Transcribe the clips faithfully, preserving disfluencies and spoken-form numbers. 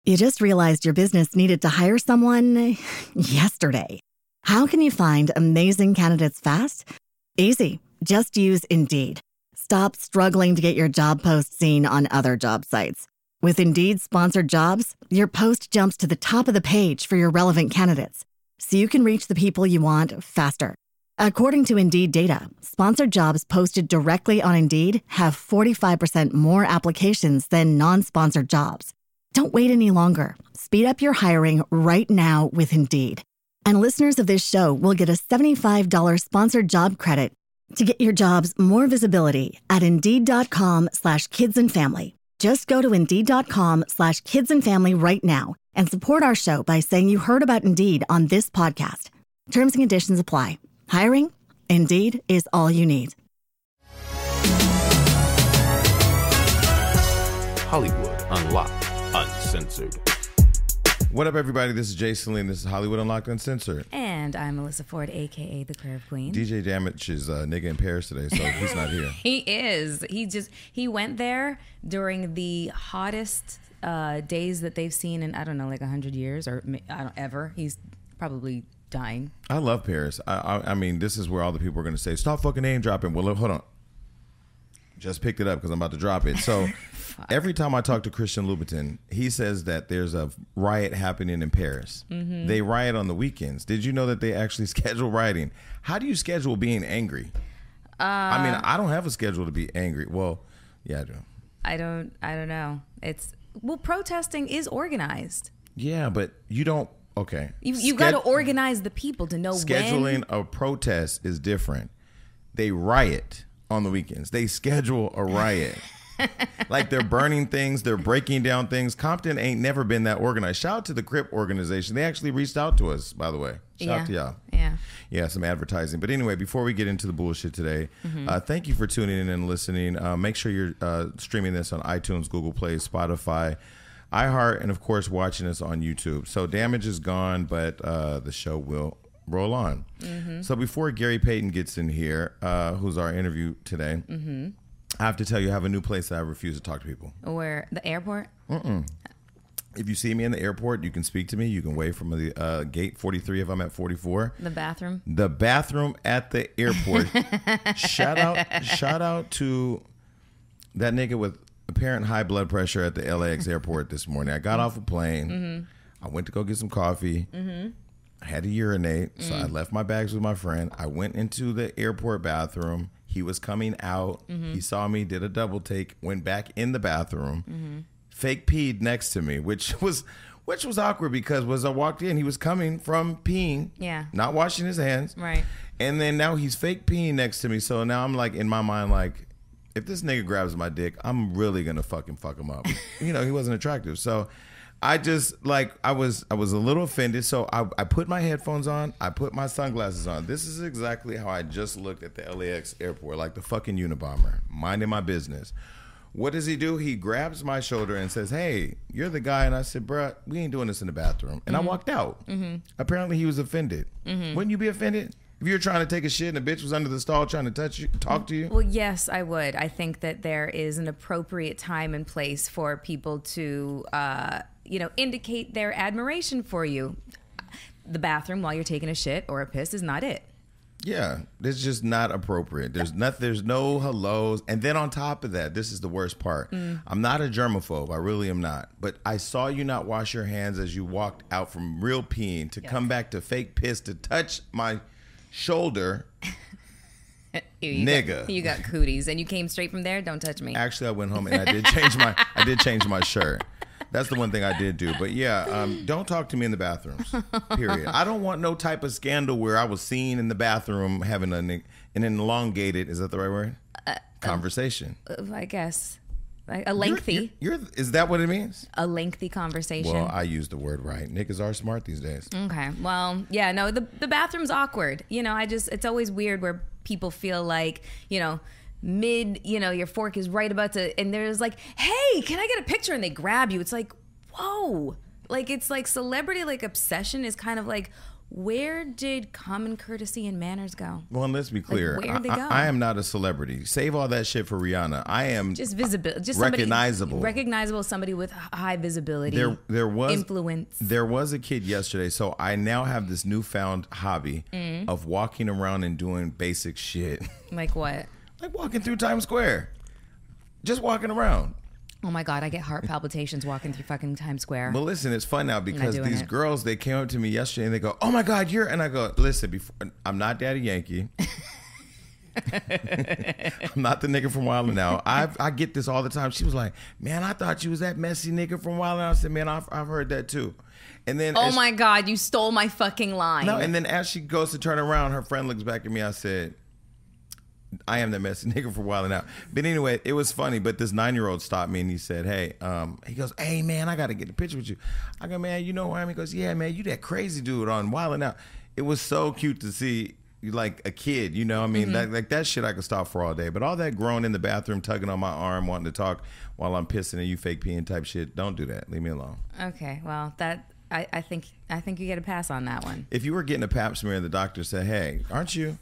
You just realized your business needed to hire someone yesterday. How can you find amazing candidates fast? Easy. Just use Indeed. Stop struggling to get your job post seen on other job sites. With Indeed sponsored jobs, your post jumps to the top of the page for your relevant candidates, so you can reach the people you want faster. According to Indeed data, sponsored jobs posted directly on Indeed have forty-five percent more applications than non-sponsored jobs. Don't wait any longer. Speed up your hiring right now with Indeed. And listeners of this show will get a seventy-five dollars sponsored job credit to get your jobs more visibility at Indeed.com slash kids and family. Just go to Indeed.com slash kids and family right now and support our show by saying you heard about Indeed on this podcast. Terms and conditions apply. Hiring? Indeed is all you need. Hollywood Unlocked. Uncensored. What up, everybody? This is Jason Lee, and this is Hollywood Unlocked Uncensored. And I'm Melissa Ford, a k a. The Curve Queen. D J Damage is a nigga in Paris today, so he's not here. He is. He just, he went there during the hottest uh, days that they've seen in, I don't know, like one hundred years or I don't ever. He's probably dying. I love Paris. I, I, I mean, this is where all the people are going to say, stop fucking name dropping. Well, look, hold on. Just picked it up because I'm about to drop it. So every time I talk to Christian Louboutin, he says that there's a riot happening in Paris. Mm-hmm. They riot on the weekends. Did you know that they actually schedule rioting? How do you schedule being angry? Uh, I mean, I don't have a schedule to be angry. Well, yeah, I do. I don't. I don't know. It's well, protesting is organized. Yeah, but you don't. Okay, you you Sched- got to organize the people to know scheduling when. A protest is different. They riot on the weekends. They schedule a riot. Like they're burning things, they're breaking down things. Compton ain't never been that organized. Shout out to the Crip organization. They actually reached out to us, by the way. Shout yeah. out to y'all. Yeah. Yeah, some advertising. But anyway, before we get into the bullshit today, mm-hmm. uh, thank you for tuning in and listening. Uh, make sure you're uh, streaming this on iTunes, Google Play, Spotify, iHeart, and of course watching us on YouTube. So Damage is gone, but uh, the show will roll on. Mm-hmm. So before Gary Payton gets in here, uh, who's our interview today, mm-hmm. I have to tell you, I have a new place that I refuse to talk to people. Where? The airport? Mm-mm. If you see me in the airport, you can speak to me. You can wave from the uh, gate forty-three if I'm at forty-four. The bathroom? The bathroom at the airport. shout out shout out to that nigga with apparent high blood pressure at the L A X airport this morning. I got off a plane. Mm-hmm. I went to go get some coffee. Mm-hmm. I had to urinate, so mm. I left my bags with my friend. I went into the airport bathroom. He was coming out. Mm-hmm. He saw me, did a double take, went back in the bathroom, mm-hmm. fake peed next to me, which was which was awkward because as I walked in, he was coming from peeing, yeah, not washing his hands. Right. And then now he's fake peeing next to me. So now I'm like, in my mind, like, if this nigga grabs my dick, I'm really going to fucking fuck him up. You know, he wasn't attractive. So I just like I was I was a little offended, so I, I put my headphones on, I put my sunglasses on. This is exactly how I just looked at the L A X airport, like the fucking Unabomber, minding my business. What does he do? He grabs my shoulder and says, "Hey, you're the guy." And I said, "Bruh, we ain't doing this in the bathroom." And mm-hmm. I walked out. Mm-hmm. Apparently, he was offended. Mm-hmm. Wouldn't you be offended if you were trying to take a shit and a bitch was under the stall trying to touch you, talk to you? Well, yes, I would. I think that there is an appropriate time and place for people to. Uh, you know, indicate their admiration for you. The bathroom while you're taking a shit or a piss is not it. Yeah, it's just not appropriate. There's not, there's no hellos. And then on top of that, this is the worst part. Mm. I'm not a germaphobe. I really am not. But I saw you not wash your hands as you walked out from real peeing to yeah. come back to fake piss to touch my shoulder. Ew, you nigga, got, you got cooties, and you came straight from there. Don't touch me. Actually, I went home and I did change my I did change my shirt. That's the one thing I did do. But yeah, um, don't talk to me in the bathrooms, period. I don't want no type of scandal where I was seen in the bathroom having an, an elongated, is that the right word? Uh, Conversation. Uh, I guess. A lengthy. You're, you're, is that what it means? A lengthy conversation. Well, I use the word right. Niggas are smart these days. Okay. Well, yeah, no, the, the bathroom's awkward. You know, I just, it's always weird where people feel like, you know, mid, you know, your fork is right about to, and there's like, hey, can I get a picture? And they grab you. It's like, whoa. Like, it's like celebrity, like, obsession is kind of like, where did common courtesy and manners go? Well, and let's be clear. Like, where'd they I, go? I, I am not a celebrity. Save all that shit for Rihanna. I am Just visible, just recognizable. Somebody, recognizable, somebody with high visibility. There, there was influence. There was a kid yesterday, so I now have this newfound hobby Mm. of walking around and doing basic shit, Like what? like walking through Times Square, just walking around. Oh my God, I get heart palpitations walking through fucking Times Square. But listen, it's fun now because doing these it. girls, they came up to me yesterday and they go, "Oh my God, you're," and I go, "Listen, before I'm not Daddy Yankee." I'm not the nigga from Wild 'N Out. I I get this all the time. She was like, "Man, I thought you was that messy nigga from Wild 'N Out." I said, "Man, I've, I've heard that too." And then, oh as- my God, you stole my fucking line. no, and then as she goes to turn around, her friend looks back at me. I said, "I am that messy nigga from Wild 'N Out." But anyway, it was funny. But this nine year old stopped me and he said, "Hey," um, he goes, "Hey man, I got to get a picture with you." I go, "Man, you know who I am?" He goes, "Yeah, man, you that crazy dude on Wild 'N Out." It was so cute to see. You like a kid, you know. I mean, Mm-hmm. that, like that shit I could stop for all day. But all that grown in the bathroom, tugging on my arm, wanting to talk while I'm pissing and you fake peeing type shit. Don't do that. Leave me alone. Okay, well, that I, I think I think you get a pass on that one. If you were getting a pap smear and the doctor said, "Hey, aren't you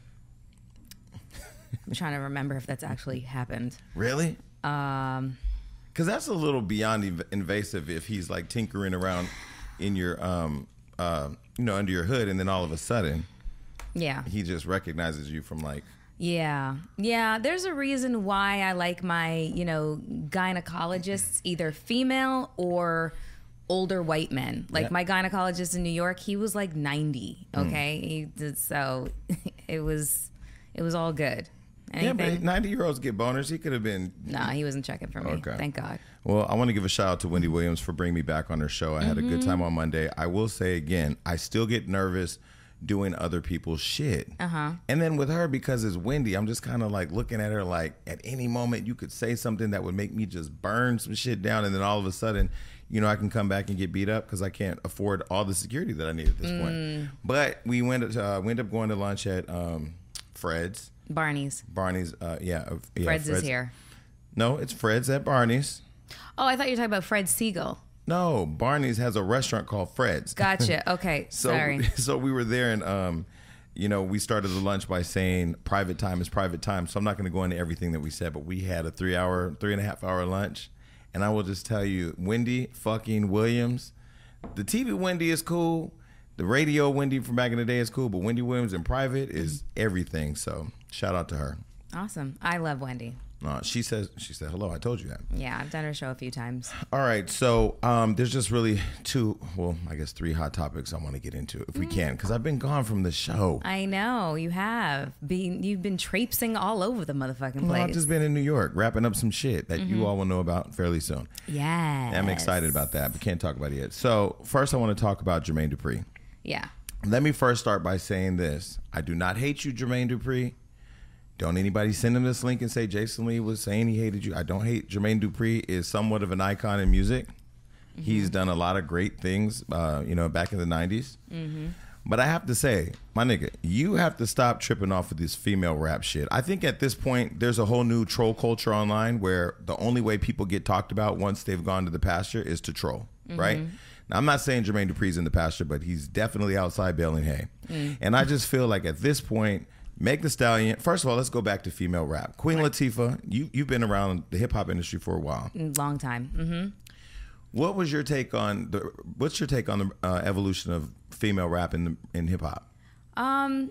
I'm trying to remember if that's actually happened. really?" Um, Because that's a little beyond inv- invasive if he's like tinkering around in your, um, uh, you know, under your hood, and then all of a sudden yeah. he just recognizes you from like, Yeah. Yeah. There's a reason why I like my, you know, gynecologists, either female or older white men. Like Yeah. my gynecologist in New York, he was like ninety. Okay. He did, so it was, it was all good. yeah, but Anything? ninety year olds get boners. He could have been. No, he wasn't checking for me. Okay. Thank God. Well, I want to give a shout out to Wendy Williams for bringing me back on her show. I had a good time on Monday. I will say again, I still get nervous doing other people's shit. Uh-huh. And then with her, because it's Wendy, I'm just kind of like looking at her like at any moment you could say something that would make me just burn some shit down. And then all of a sudden, you know, I can come back and get beat up because I can't afford all the security that I need at this Mm. point. But we went to, uh, we ended up going to lunch at um, Fred's. Barney's. Barney's, uh, yeah, uh, yeah. Fred's, is here. No, it's Fred's at Barney's. Oh, I thought you were talking about Fred Siegel. No, Barney's has a restaurant called Fred's. Gotcha. Okay. So, Sorry. so we were there, and um, you know, we started the lunch by saying private time is private time. So I'm not going to go into everything that we said, but we had a three hour, three and a half hour lunch, and I will just tell you, Wendy fucking Williams, the T V Wendy is cool, the radio Wendy from back in the day is cool, but Wendy Williams in private is everything. So shout out to her. Awesome. I love Wendy. Uh, she says, she said hello. I told you that. Yeah, I've done her show a few times. All right, so um, there's just really two, well, I guess three hot topics I want to get into if we can, because I've been gone from the show. I know you have been. You've been traipsing all over the motherfucking Well, place. I've just been in New York wrapping up some shit that you all will know about fairly soon. Yeah, I'm excited about that, but can't talk about it yet. So first, I want to talk about Jermaine Dupri. Yeah. Let me first start by saying this: I do not hate you, Jermaine Dupri. Don't anybody send him this link and say Jason Lee was saying he hated you. I don't hate Jermaine Dupri. Is somewhat of an icon in music. Mm-hmm. He's done a lot of great things, uh, you know, back in the nineties. Mm-hmm. But I have to say, my nigga, you have to stop tripping off of this female rap shit. I think at this point, there's a whole new troll culture online where the only way people get talked about once they've gone to the pasture is to troll, mm-hmm. right? Now, I'm not saying Jermaine Dupri's in the pasture, but he's definitely outside baling hay. Mm. And I just feel like at this point, Meg Thee Stallion, first of all, let's go back to female rap. Queen right. Latifah, you, you've been around the hip-hop industry for a while. Long time. Mm-hmm. What was your take on the, what's your take on the uh, evolution of female rap in, in hip-hop? Um,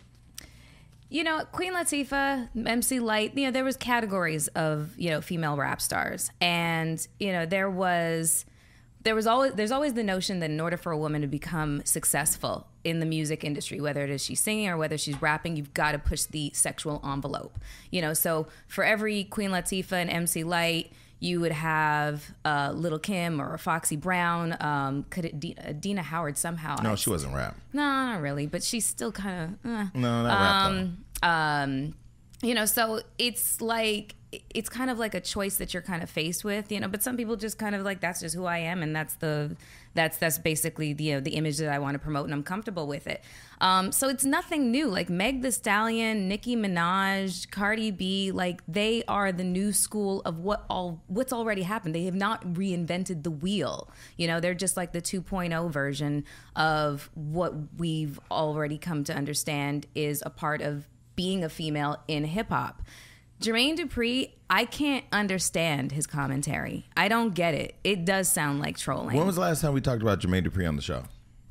you know, Queen Latifah, M C Lyte, you know, there was categories of, you know, female rap stars. And, you know, there was... There was always there's always the notion that in order for a woman to become successful in the music industry, whether it is she's singing or whether she's rapping, you've got to push the sexual envelope. You know, so for every Queen Latifah and M C Lyte, you would have uh, Lil' Kim or Foxy Brown. Um, could it D- uh, Dina Howard somehow? No, I, she wasn't rap. No, not really, but she's still kind of uh, no, not rap. Um, um, you know, so it's like, it's kind of like a choice that you're kind of faced with, you know, but some people just kind of like, that's just who I am. And that's the, that's, that's basically the, you know, the image that I want to promote, and I'm comfortable with it. Um, so it's nothing new. Like Meg Thee Stallion, Nicki Minaj, Cardi B, like they are the new school of what all, what's already happened. They have not reinvented the wheel. You know, they're just like the two point oh version of what we've already come to understand is a part of being a female in hip hop. Jermaine Dupri, I can't understand his commentary. I don't get it. It does sound like trolling. When was the last time we talked about Jermaine Dupri on the show?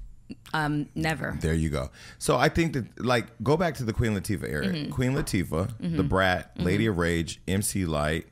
Um, never. There you go. So I think that, like, go back to the Queen Latifah era. Mm-hmm. Queen Latifah, mm-hmm. The Brat, mm-hmm. Lady of Rage, M C Lyte,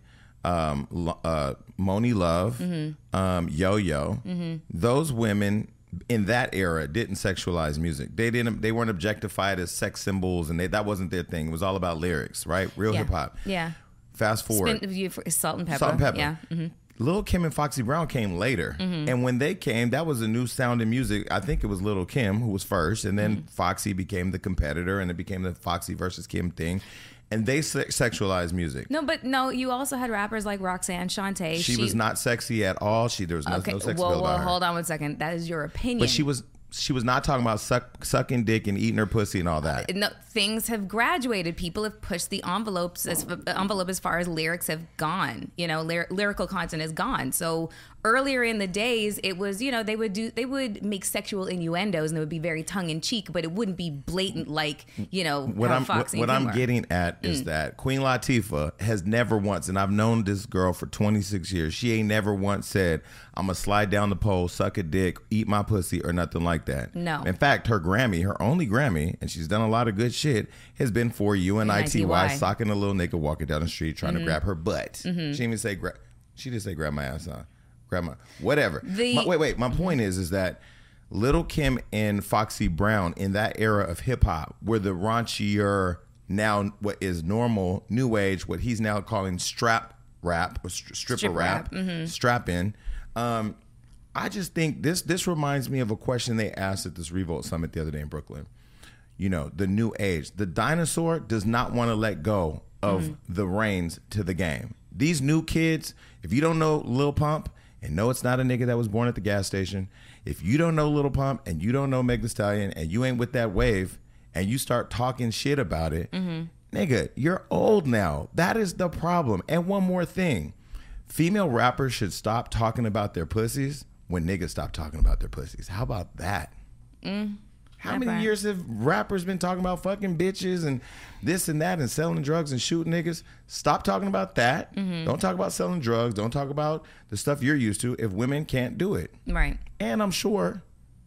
um, uh, Moni Love, mm-hmm. um, Yo Yo. Mm-hmm. Those women in that era didn't sexualize music. They didn't. They weren't objectified as sex symbols, and they, that wasn't their thing. It was all about lyrics, right? Real yeah. hip hop. Yeah. Fast forward. Spin, you, Salt and Pepper. Salt and Pepper. Yeah. Mm-hmm. Lil' Kim and Foxy Brown came later. Mm-hmm. And when they came, that was a new sound in music. I think it was Lil' Kim who was first, and then mm-hmm. Foxy became the competitor, and it became the Foxy versus Kim thing. And they se- sexualized music. No, but no, you also had rappers like Roxanne Shante. She, she was not sexy at all. She There was no, okay. no sex well, appeal well, about her. hold on one second. That is your opinion. But she was... She was not talking about suck, sucking dick and eating her pussy and all that. Uh, no, things have graduated. People have pushed the envelopes as envelope as far as lyrics have gone. You know, lyr- lyrical content is gone. So earlier in the days, it was, you know, they would do they would make sexual innuendos and it would be very tongue in cheek, but it wouldn't be blatant like, you know, what how I'm Foxy what, what I'm were. getting at mm. is that Queen Latifah has never once, and I've known this girl for twenty-six years. She ain't never once said, "I'm gonna slide down the pole, suck a dick, eat my pussy," or nothing like that. No. In fact, her Grammy, her only Grammy, and she's done a lot of good shit, has been for U N I T Y, socking a little nigga walking down the street trying mm-hmm. to grab her butt. Mm-hmm. She didn't even say grab. She didn't say grab my ass, huh? Grab my whatever. The, my, wait, wait. My point is, is that Lil' Kim and Foxy Brown in that era of hip hop were the raunchier, now what is normal new age, what he's now calling strap rap or stri- stripper Strip rap, rap. Mm-hmm. strap in. Um, I just think this this reminds me of a question they asked at this Revolt Summit the other day in Brooklyn. You know, the new age. The dinosaur does not want to let go of mm-hmm. the reins to the game. These new kids, if you don't know Lil Pump and know it's not a nigga that was born at the gas station, if you don't know Lil Pump and you don't know Meg Thee Stallion and you ain't with that wave and you start talking shit about it, mm-hmm. nigga, you're old now. That is the problem. And one more thing. Female rappers should stop talking about their pussies when niggas stop talking about their pussies. How about that? Mm, How many right. years have rappers been talking about fucking bitches and this and that and selling drugs and shooting niggas? Stop talking about that. Mm-hmm. Don't talk about selling drugs. Don't talk about the stuff you're used to if women can't do it. Right. And I'm sure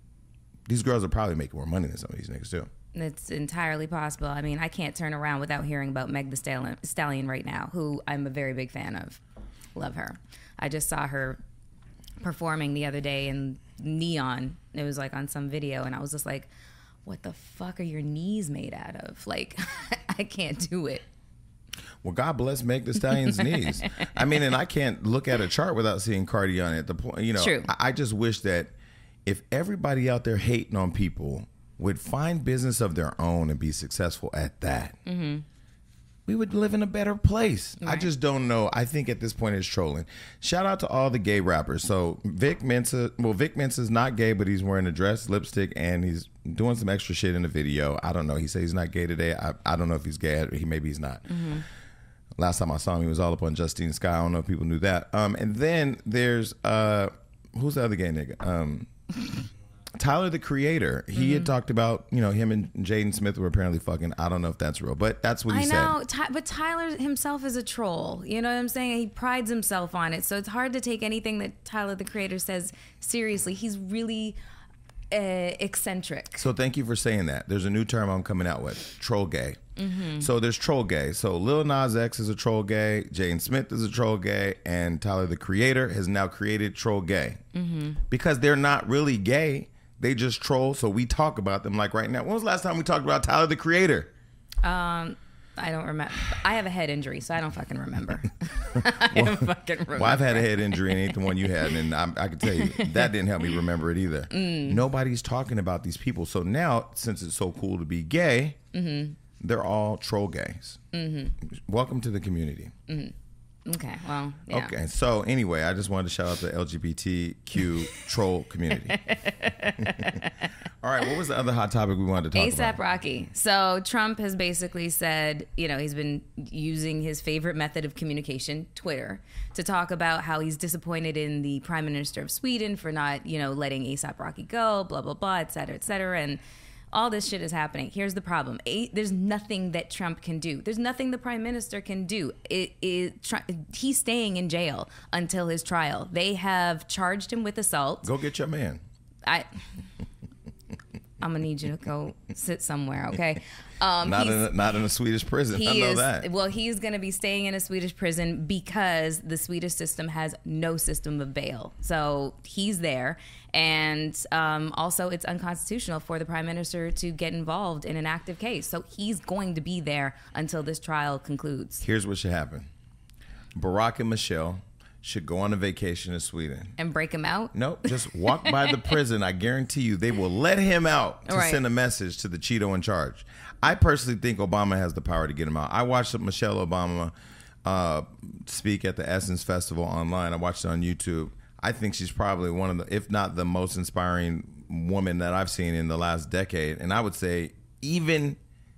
these girls are probably making more money than some of these niggas too. It's entirely possible. I mean, I can't turn around without hearing about Meg Thee Stallion, Stallion right now, who I'm a very big fan of. Love her. I just saw her performing the other day in Neon. It was like on some video, and I was just like, what the fuck are your knees made out of? Like, I can't do it. Well, God bless Meg Thee Stallion's knees. I mean, and I can't look at a chart without seeing Cardi on it. The point, you know, True. I, I just wish that if everybody out there hating on people would find business of their own and be successful at that, mm-hmm. we would live in a better place. Right. I just don't know. I think at this point it's trolling. Shout out to all the gay rappers. So Vic Mensa, well, Vic Mensa's not gay, but he's wearing a dress, lipstick, and he's doing some extra shit in the video. I don't know. He said he's not gay today. I, I don't know if he's gay. He maybe he's not. Mm-hmm. Last time I saw him, he was all up on Justine Skye. I don't know if people knew that. Um, and then there's uh, who's the other gay nigga? Um, Tyler, the Creator. He mm-hmm. had talked about, you know, him and Jaden Smith were apparently fucking. I don't know if that's real, but that's what he I said. know, Ty- but Tyler himself is a troll. You know what I'm saying? He prides himself on it. So it's hard to take anything that Tyler, the Creator, says seriously. He's really uh, eccentric. So thank you for saying that. There's a new term I'm coming out with, troll gay. Mm-hmm. So there's troll gay. So Lil Nas X is a troll gay, Jaden Smith is a troll gay, and Tyler, the Creator, has now created troll gay. Mm-hmm. Because they're not really gay. They just troll, so we talk about them like right now. When was the last time we talked about Tyler, the Creator? Um, I don't remember. I have a head injury, so I don't fucking remember. I well, don't fucking remember. Well, I've had a head injury and ain't the one you had, and I, I can tell you, that didn't help me remember it either. Mm. Nobody's talking about these people. So now, since it's so cool to be gay, mm-hmm. they're all troll gays. Mm-hmm. Welcome to the community. Mm-hmm. Okay, well, yeah. Okay, so anyway, I just wanted to shout out the L G B T Q troll community. All right, what was the other hot topic we wanted to talk about? ASAP Rocky. So Trump has basically said, you know, he's been using his favorite method of communication, Twitter, to talk about how he's disappointed in the Prime Minister of Sweden for not, you know, letting ASAP Rocky go, blah, blah, blah, et cetera, et cetera. And all this shit is happening. Here's the problem. A, there's nothing that Trump can do. There's nothing the Prime Minister can do. It, it, tr- he's staying in jail until his trial. They have charged him with assault. Go get your man. I... I'm gonna need you to go sit somewhere, okay? Um, not in a, not in a Swedish prison. He I know is, that. Well, he's gonna be staying in a Swedish prison because the Swedish system has no system of bail. So he's there, and um, also it's unconstitutional for the Prime Minister to get involved in an active case. So he's going to be there until this trial concludes. Here's what should happen: Barack and Michelle should go on a vacation to Sweden. And break him out? Nope. Just walk by the prison. I guarantee you they will let him out to right. send a message to the Cheeto in charge. I personally think Obama has the power to get him out. I watched Michelle Obama uh, speak at the Essence Festival online. I watched it on YouTube. I think she's probably one of the, if not the most inspiring woman that I've seen in the last decade. And I would say even,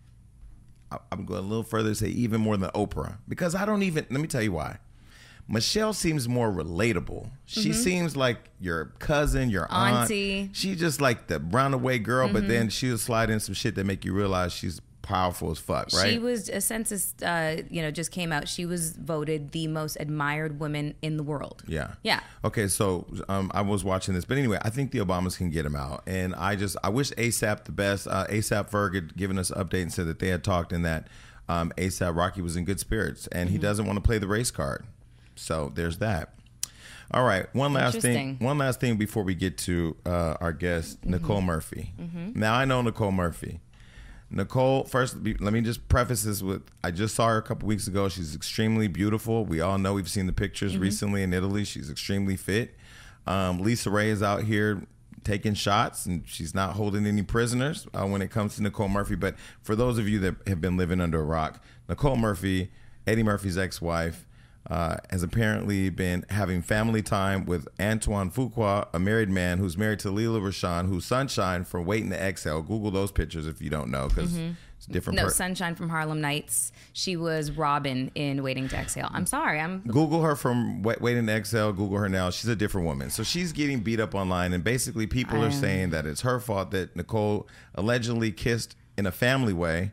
I'm going a little further to say even more than Oprah. Because I don't even, let me tell you why. Michelle seems more relatable. She mm-hmm. seems like your cousin, your aunt. Auntie. She's just like the roundaway girl, mm-hmm. but then she'll slide in some shit that make you realize she's powerful as fuck, right? She was, a census, uh, you know, just came out. She was voted the most admired woman in the world. Yeah. Yeah. Okay, so um, I was watching this. But anyway, I think the Obamas can get him out. And I just, I wish ASAP the best. Uh, ASAP Ferg had given us an update and said that they had talked and that um, ASAP Rocky was in good spirits. And mm-hmm. he doesn't want to play the race card. So there's that. All right. One last thing. One last thing before we get to uh, our guest, mm-hmm. Nicole Murphy. Mm-hmm. Now, I know Nicole Murphy. Nicole, first, let me just preface this with, I just saw her a couple weeks ago. She's extremely beautiful. We all know, we've seen the pictures mm-hmm. recently in Italy. She's extremely fit. Um, Lisa Ray is out here taking shots, and she's not holding any prisoners uh, when it comes to Nicole Murphy. But for those of you that have been living under a rock, Nicole Murphy, Eddie Murphy's ex-wife, Uh, has apparently been having family time with Antoine Fuqua, a married man who's married to Lela Rochon, who's Sunshine from Waiting to Exhale. Google those pictures if you don't know, because mm-hmm. it's different. No, per- Sunshine from Harlem Nights. She was Robin in Waiting to Exhale. I'm sorry. I'm Google her from Wait- Waiting to Exhale. Google her now. She's a different woman. So she's getting beat up online, and basically people are saying that it's her fault that Nicole allegedly kissed in a family way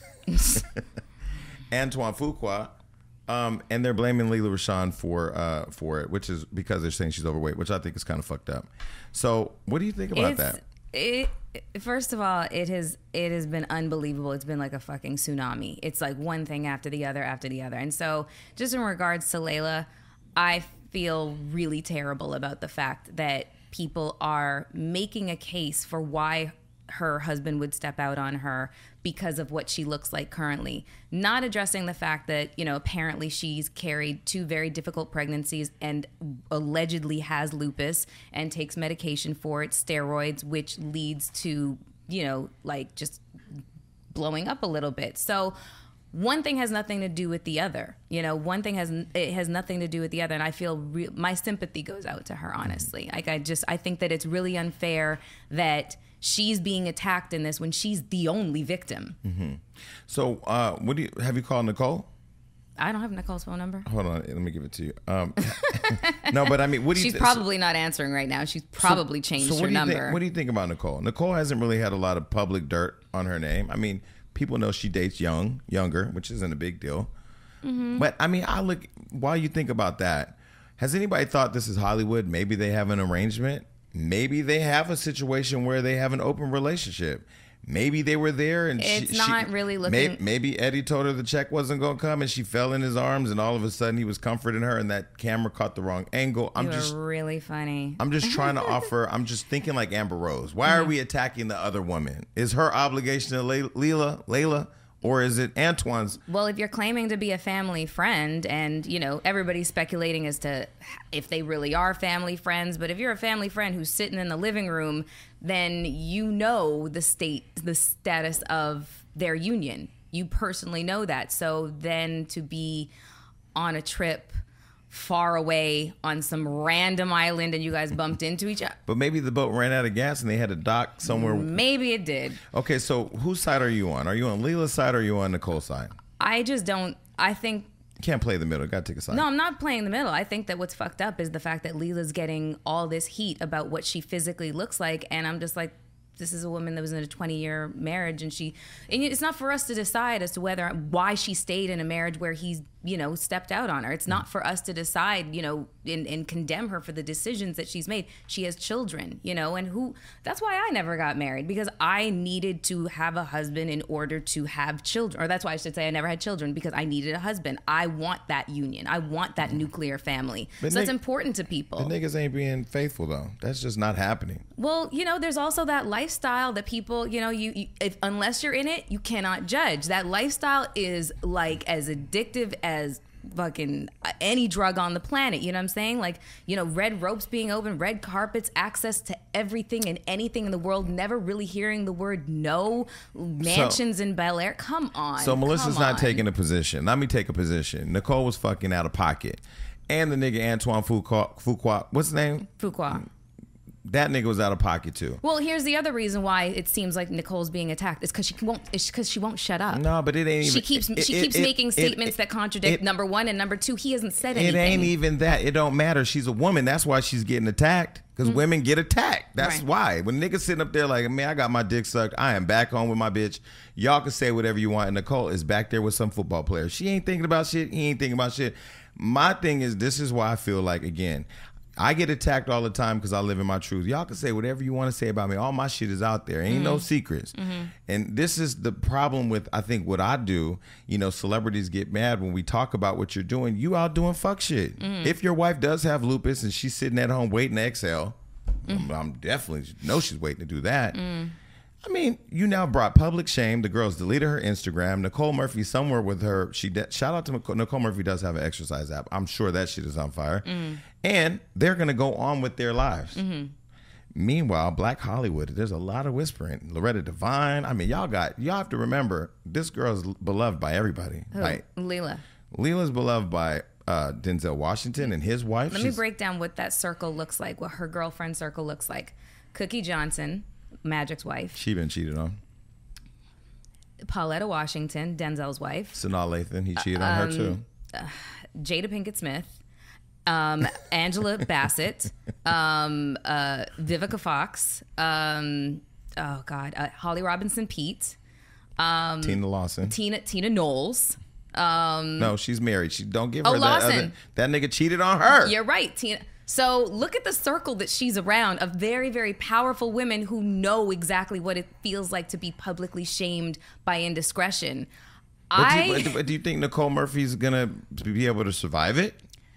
Antoine Fuqua. Um, and they're blaming Lela Rochon for uh, for it, which is because they're saying she's overweight, which I think is kind of fucked up. So, what do you think about it's, that? It, first of all, it has it has been unbelievable. It's been like a fucking tsunami. It's like one thing after the other after the other. And so, just in regards to Lela, I feel really terrible about the fact that people are making a case for why her husband would step out on her because of what she looks like currently, not addressing the fact that, you know, apparently she's carried two very difficult pregnancies and allegedly has lupus and takes medication for it, steroids, which leads to, you know, like just blowing up a little bit. So one thing has nothing to do with the other. You know, one thing has it has nothing to do with the other, and I feel re- my sympathy goes out to her, honestly. Like I just I think that it's really unfair that she's being attacked in this when she's the only victim. Mm-hmm. So, uh, what do you have you called Nicole? I don't have Nicole's phone number. Hold on, let me give it to you. Um, no, but I mean, what do you? She's th- probably so, not answering right now. She's probably so, changed so what her do you number. Think, what do you think about Nicole? Nicole hasn't really had a lot of public dirt on her name. I mean, people know she dates young, younger, which isn't a big deal. Mm-hmm. But I mean, I look while you think about that. Has anybody thought this is Hollywood? Maybe they have an arrangement. Maybe they have a situation where they have an open relationship. Maybe they were there and it's she, not she, really looking. Maybe, maybe Eddie told her the check wasn't going to come, and she fell in his arms, and all of a sudden he was comforting her, and that camera caught the wrong angle. I'm you just were really funny. I'm just trying to offer. I'm just thinking like Amber Rose. Why are we attacking the other woman? Is her obligation to Lela, Lela, or is it Antoine's? Well, if you're claiming to be a family friend, and, you know, everybody's speculating as to if they really are family friends, but if you're a family friend who's sitting in the living room, then you know the state, the status of their union. You personally know that. So then to be on a trip far away on some random island and you guys bumped into each other. But maybe the boat ran out of gas and they had to dock somewhere. Maybe it did. Okay, so whose side are you on? Are you on Leela's side or are you on Nicole's side? I just don't, I think... You can't play the middle. Got to take a side. No, I'm not playing the middle. I think that what's fucked up is the fact that Leela's getting all this heat about what she physically looks like. And I'm just like, this is a woman that was in a twenty-year marriage, and she, and it's not for us to decide as to whether, why she stayed in a marriage where he's, you know, stepped out on her. It's not for us to decide, you know, and, and condemn her for the decisions that she's made. She has children, you know, and who, that's why I never got married, because I needed to have a husband in order to have children. Or that's why I should say I never had children, because I needed a husband. I want that union. I want that nuclear family. But so nigg- that's important to people. The niggas ain't being faithful, though. That's just not happening. Well, you know, there's also that lifestyle that people, you know, you, you if, unless you're in it, you cannot judge. That lifestyle is like as addictive as fucking any drug on the planet. You know what I'm saying? Like, you know, red ropes being open, red carpets, access to everything and anything in the world, never really hearing the word no, mansions so, in Bel Air. Come on. So Melissa's come not on. taking a position. Let me take a position. Nicole was fucking out of pocket. And the nigga Antoine Fuqua, Fuqua what's his name? Fuqua. That nigga was out of pocket too. Well, here's the other reason why it seems like Nicole's being attacked. It's because she won't. It's because she won't shut up. No, but it ain't even. She keeps. It, she it, keeps it, making it, statements it, that contradict it, number one, and number two, he hasn't said anything. It ain't even that. It don't matter. She's a woman. That's why she's getting attacked. Because mm-hmm. women get attacked. That's right. why. When niggas sitting up there like, man, I got my dick sucked. I am back home with my bitch. Y'all can say whatever you want. And Nicole is back there with some football player. She ain't thinking about shit. He ain't thinking about shit. My thing is, this is why I feel like, again, I get attacked all the time because I live in my truth. Y'all can say whatever you want to say about me. All my shit is out there. Ain't mm-hmm. no secrets. Mm-hmm. And this is the problem with, I think, what I do. You know, celebrities get mad when we talk about what you're doing. You out doing fuck shit. Mm-hmm. If your wife does have lupus and she's sitting at home waiting to exhale, mm-hmm. I'm, I'm definitely know she's waiting to do that. Mm-hmm. I mean, you now brought public shame. The girl's deleted her Instagram. Nicole Murphy somewhere with her. She de- shout out to Nicole. Nicole Murphy does have an exercise app. I'm sure that shit is on fire. Mm. And they're going to go on with their lives. Mm-hmm. Meanwhile, Black Hollywood, there's a lot of whispering. Loretta Devine. I mean, y'all got, y'all have to remember, this girl's beloved by everybody. Who? Right? Leela. Leela's beloved by uh, Denzel Washington and his wife. Let She's, me break down what that circle looks like, what her girlfriend circle looks like. Cookie Johnson, Magic's wife. She been cheated on. Pauletta Washington, Denzel's wife. Sanaa Lathan, he cheated on um, her too. Uh, Jada Pinkett Smith. Um, Angela Bassett. Um, uh, Vivica Fox. Um, oh, God. Uh, Holly Robinson Pete. Um, Tina Lawson. Tina Tina Knowles. Um, no, she's married. She don't give oh, her that Lawson. other, that nigga cheated on her. You're right, Tina. So look at the circle that she's around of very, very powerful women who know exactly what it feels like to be publicly shamed by indiscretion. But, I, do, you, but do you think Nicole Murphy's gonna be able to survive it?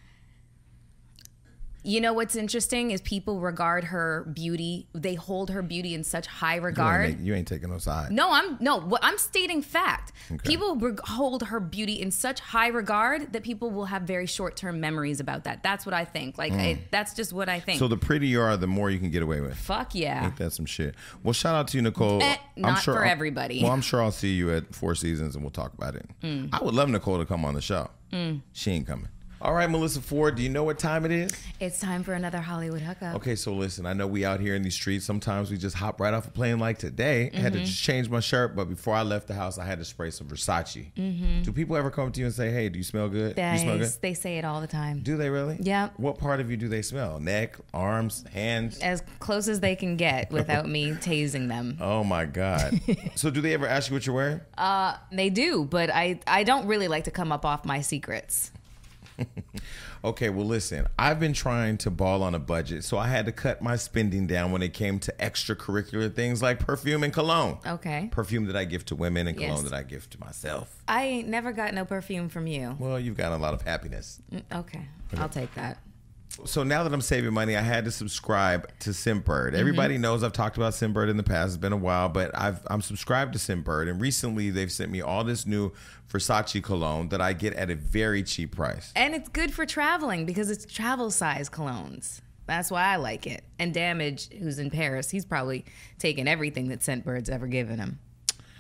You know what's interesting is people regard her beauty. They hold her beauty in such high regard. You ain't, make, you ain't taking no side. No, I'm no. What I'm stating fact. Okay. People reg- hold her beauty in such high regard that people will have very short term memories about that. That's what I think. Like mm. I, that's just what I think. So the prettier you are, the more you can get away with. Fuck yeah. Ain't that some shit? Well, shout out to you, Nicole. Eh, not I'm sure for I'll, everybody. Well, I'm sure I'll see you at Four Seasons and we'll talk about it. Mm. I would love Nicole to come on the show. Mm. She ain't coming. All right, Melissa Ford, do you know what time it is? It's time for another Hollywood hookup. Okay, so listen, I know we out here in these streets. Sometimes we just hop right off a plane like today. Mm-hmm. I had to just change my shirt, but before I left the house, I had to spray some Versace. Mm-hmm. Do people ever come to you and say, hey, do you smell good? They, you smell good? They say it all the time. Do they really? Yeah. What part of you do they smell? Neck, arms, hands? As close as they can get without me tasing them. Oh, my God. So do they ever ask you what you're wearing? Uh, they do, but I, I don't really like to come up off my secrets. Okay, well, listen, I've been trying to ball on a budget, so I had to cut my spending down when it came to extracurricular things like perfume and cologne. Okay. Perfume that I give to women and cologne yes. that I give to myself. I ain't never got no perfume from you. Well, you've got a lot of happiness. Okay, okay. I'll take that. So now that I'm saving money, I had to subscribe to Scentbird. Mm-hmm. Everybody knows I've talked about Scentbird in the past. It's been a while, but I've, I'm subscribed to Scentbird. And recently they've sent me all this new Versace cologne that I get at a very cheap price. And it's good for traveling because it's travel size colognes. That's why I like it. And Damage, who's in Paris, he's probably taken everything that Scentbird's ever given him.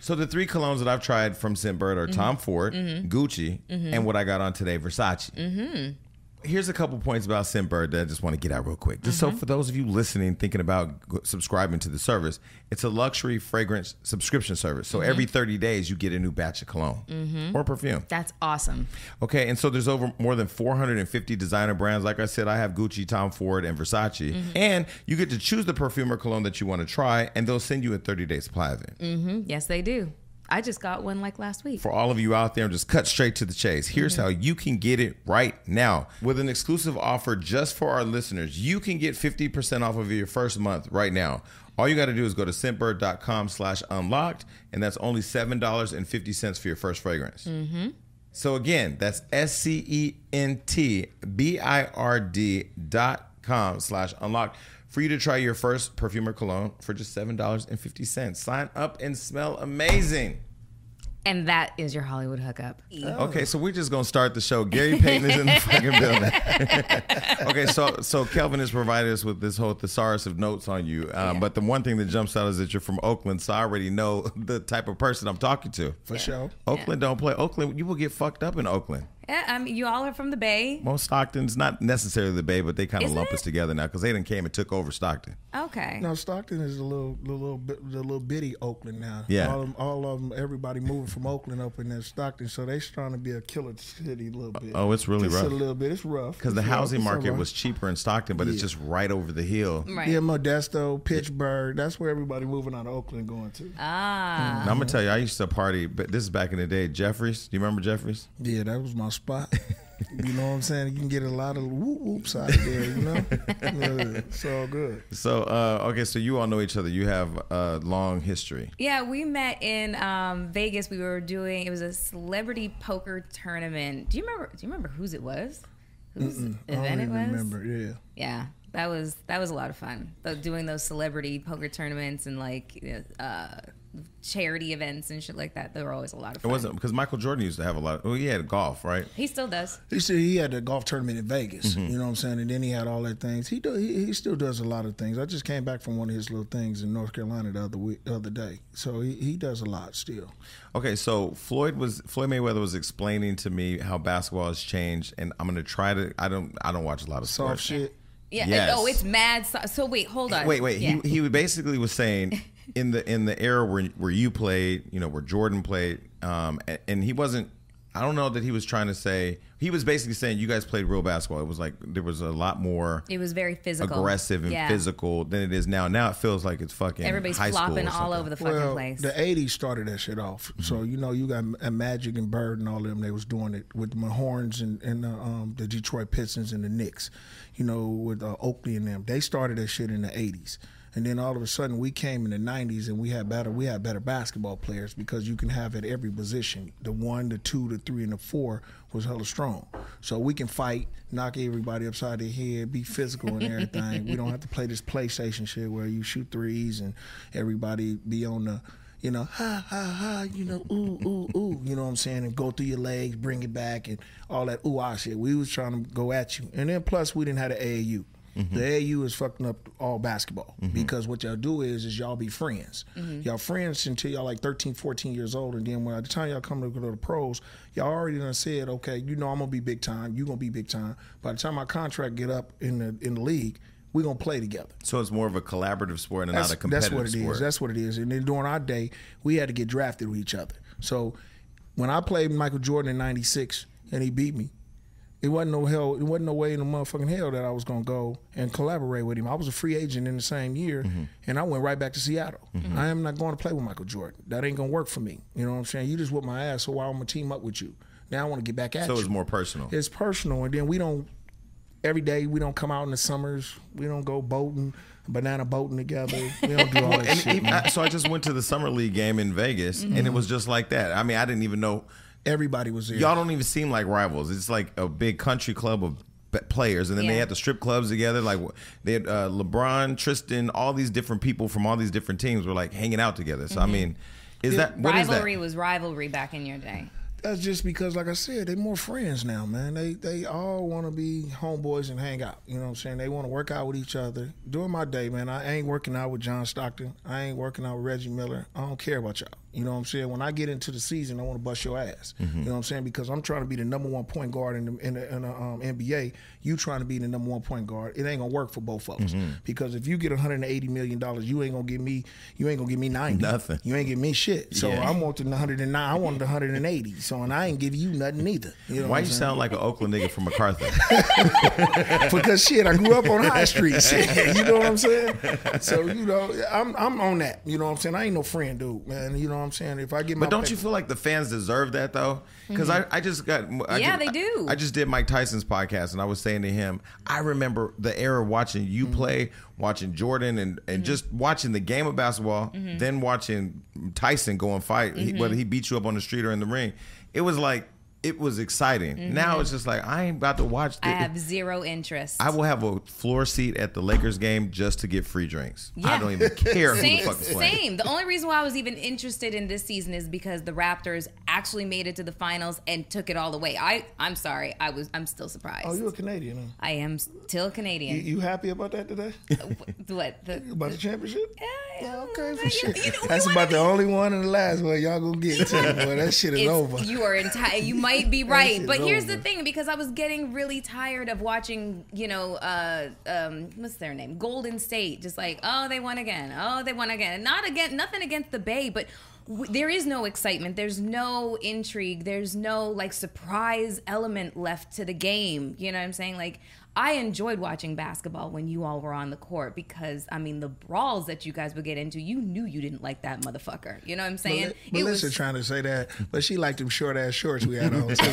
So the three colognes that I've tried from Scentbird are mm-hmm. Tom Ford, mm-hmm. Gucci, mm-hmm. and what I got on today, Versace. Mm-hmm. Here's a couple points about Scentbird that I just want to get out real quick. Just mm-hmm. so for those of you listening, thinking about subscribing to the service, it's a luxury fragrance subscription service. So mm-hmm. every thirty days, you get a new batch of cologne mm-hmm. or perfume. That's awesome. Okay, and so there's over more than four hundred fifty designer brands. Like I said, I have Gucci, Tom Ford, and Versace. Mm-hmm. And you get to choose the perfume or cologne that you want to try, and they'll send you a thirty-day supply of it. Mm-hmm. Yes, they do. I just got one like last week. For all of you out there, just cut straight to the chase. Here's mm-hmm. how you can get it right now. With an exclusive offer just for our listeners, you can get fifty percent off of your first month right now. All you got to do is go to scentbird.com slash unlocked, and that's only seven dollars and fifty cents for your first fragrance. Mm-hmm. So again, that's S-C-E-N-T-B-I-R-D dot com slash unlocked. For you to try your first perfume or cologne for just seven dollars and fifty cents. Sign up and smell amazing. And that is your Hollywood hookup. Oh. Okay, so we're just going to start the show. Gary Payton is in the fucking building. Okay, so so Kelvin has provided us with this whole thesaurus of notes on you. Um, yeah. But the one thing that jumps out is that you're from Oakland, so I already know the type of person I'm talking to. For yeah. sure. Oakland yeah. don't play. Oakland, you will get fucked up in Oakland. Yeah, I mean, you all are from the Bay. Well, Stockton's not necessarily the Bay, but they kind of lump it? us together now because they done came and took over Stockton. Okay. No, Stockton is a little, little, little, bit, the little bitty Oakland now. Yeah. All of them, all of them, everybody moving from Oakland up in there, Stockton, so they trying to be a killer city a little bit. Oh, it's really Just rough. a little bit. It's rough. Because the it's housing rough. market rough. was cheaper in Stockton, but yeah. it's just right over the hill. Right. Yeah, Modesto, Pittsburgh. That's where everybody moving out of Oakland going to. Ah. Now, I'm going to tell you, I used to party, but this is back in the day. Jeffries. Do you remember Jeffries? Yeah, that was my spot. You know what I'm saying? You can get a lot of whoop whoops out of there, you know? Yeah, it's all good. So, uh, okay, so you all know each other. You have a long history. Yeah, we met in um, Vegas. We were doing, it was a celebrity poker tournament. Do you remember, do you remember whose it was? Whose Mm-mm, event it was? I remember, yeah. Yeah, that was, that was a lot of fun. Doing those celebrity poker tournaments and like, uh, charity events and shit like that. They were always a lot of fun. It wasn't because Michael Jordan used to have a lot of, well, he had golf, right? He still does. He still, he had the golf tournament in Vegas, Mm-hmm. you know what I'm saying? And then he had all that things. He do, he, he still does a lot of things. I just came back from one of his little things in North Carolina the other week, the other day. So he, he does a lot still. Okay, so Floyd was Floyd Mayweather was explaining to me how basketball has changed, and I'm gonna try to. I don't. I don't watch a lot of sports. Soft shit. Yeah. Yes. Oh, it's mad. So, so wait, hold on. Wait, wait. Yeah. He he basically was saying in the in the era where where you played, you know, where Jordan played, um, and, and he wasn't. I don't know that he was trying to say. He was basically saying you guys played real basketball. It was like there was a lot more. It was very physical, aggressive, and yeah. physical than it is now. Now it feels like it's fucking. Everybody's high school flopping or all over the fucking Well, place. the eighties started that shit off. Mm-hmm. So, you know, you got uh, Magic and Bird and all of them. They was doing it with the Mahorns and, and uh, um, the Detroit Pistons and the Knicks, you know, with uh, Oakley and them. They started that shit in the eighties. And then all of a sudden we came in the nineties and we had better we had better basketball players because you can have at every position. The one, the two, the three, and the four was hella strong. So we can fight, knock everybody upside their head, be physical and everything. We don't have to play this PlayStation shit where you shoot threes and everybody be on the, you know, ha, ha, ha, you know, ooh, ooh, ooh, you know what I'm saying? And go through your legs, bring it back and all that ooh, ah shit. We was trying to go at you. And then plus we didn't have the A A U. Mm-hmm. The A A U is fucking up all basketball mm-hmm. because what y'all do is is y'all be friends. Mm-hmm. Y'all friends until y'all like thirteen, fourteen years old, and then when by the time y'all come to go to the pros, y'all already done said, okay, you know I'm gonna be big time, you gonna be big time. By the time my contract get up in the in the league, we gonna play together. So it's more of a collaborative sport and that's, not a competitive sport. That's what it is. That's what it is. And then during our day, we had to get drafted with each other. So when I played Michael Jordan in ninety-six and he beat me, it wasn't no hell. It wasn't no way in the motherfucking hell that I was gonna go and collaborate with him. I was a free agent in the same year, mm-hmm. and I went right back to Seattle. Mm-hmm. I am not going to play with Michael Jordan. That ain't gonna work for me. You know what I'm saying? You just whipped my ass, so why I'm gonna team up with you? Now I want to get back at so you. So it's more personal. It's personal, and then we don't. Every day we don't come out in the summers. We don't go boating, banana boating together. We don't do all that and shit. Even, I, so I just went to the summer league game in Vegas, mm-hmm. and it was just like that. I mean, I didn't even know. Everybody was there. Y'all don't even seem like rivals. It's like a big country club of players, and then yeah. they had the strip clubs together. Like they had uh, LeBron, Tristan, all these different people from all these different teams were like hanging out together. So mm-hmm. I mean, is yeah. that what rivalry is that? was rivalry back in your day? That's just because, like I said, they're more friends now, man. They they all want to be homeboys and hang out. You know what I'm saying? They want to work out with each other. During my day, man, I ain't working out with John Stockton. I ain't working out with Reggie Miller. I don't care about y'all. You know what I'm saying? When I get into the season, I want to bust your ass. Mm-hmm. You know what I'm saying? Because I'm trying to be the number one point guard in the, in the, in the um, N B A. You trying to be the number one point guard. It ain't gonna work for both of us. Mm-hmm. Because if you get one hundred eighty million dollars, you ain't gonna give me. You ain't gonna give me ninety. Nothing. You ain't give me shit. So yeah. I wanted one hundred nine. I wanted one hundred eighty. So and I ain't give you nothing either. You know Why you saying? sound like an Oakland nigga from MacArthur? Because shit, I grew up on High Street. Shit, you know what I'm saying? So you know, I'm I'm on that. You know what I'm saying? I ain't no friend dude, man. You know what I'm saying? If I get my But don't paper, you feel like the fans deserve that though? Because mm-hmm. I, I just got I yeah just, they do. I, I just did Mike Tyson's podcast and I was saying to him, I remember the era watching you mm-hmm. play, watching Jordan and, and mm-hmm. just watching the game of basketball, mm-hmm. then watching Tyson go and fight, mm-hmm. he, whether he beat you up on the street or in the ring. It was like it was exciting. Mm-hmm. Now it's just like I ain't about to watch. The, I have zero interest. I will have a floor seat at the Lakers game just to get free drinks. Yeah. I don't even care same, who the fuck is playing. Same. The only reason why I was even interested in this season is because the Raptors actually made it to the finals and took it all the way. I I'm sorry. I was I'm still surprised. Oh, you're a Canadian. Huh? I am still Canadian. You, you happy about that today? What? The, about the championship? Yeah. Yeah, okay, for you, sure. You know, That's about the only one and the last one y'all gonna get to. Boy, that shit is it's, over. You are entire. You might be right, but here's over. the thing: because I was getting really tired of watching, you know, uh, um, what's their name, Golden State, just like, oh, they won again, oh, they won again. Not again, nothing against the Bay, but w- there is no excitement. There's no intrigue. There's no like surprise element left to the game. You know what I'm saying? Like, I enjoyed watching basketball when you all were on the court because, I mean, the brawls that you guys would get into, you knew you didn't like that motherfucker. You know what I'm saying? Mel- Melissa was trying to say that, but she liked them short-ass shorts we had on. Too.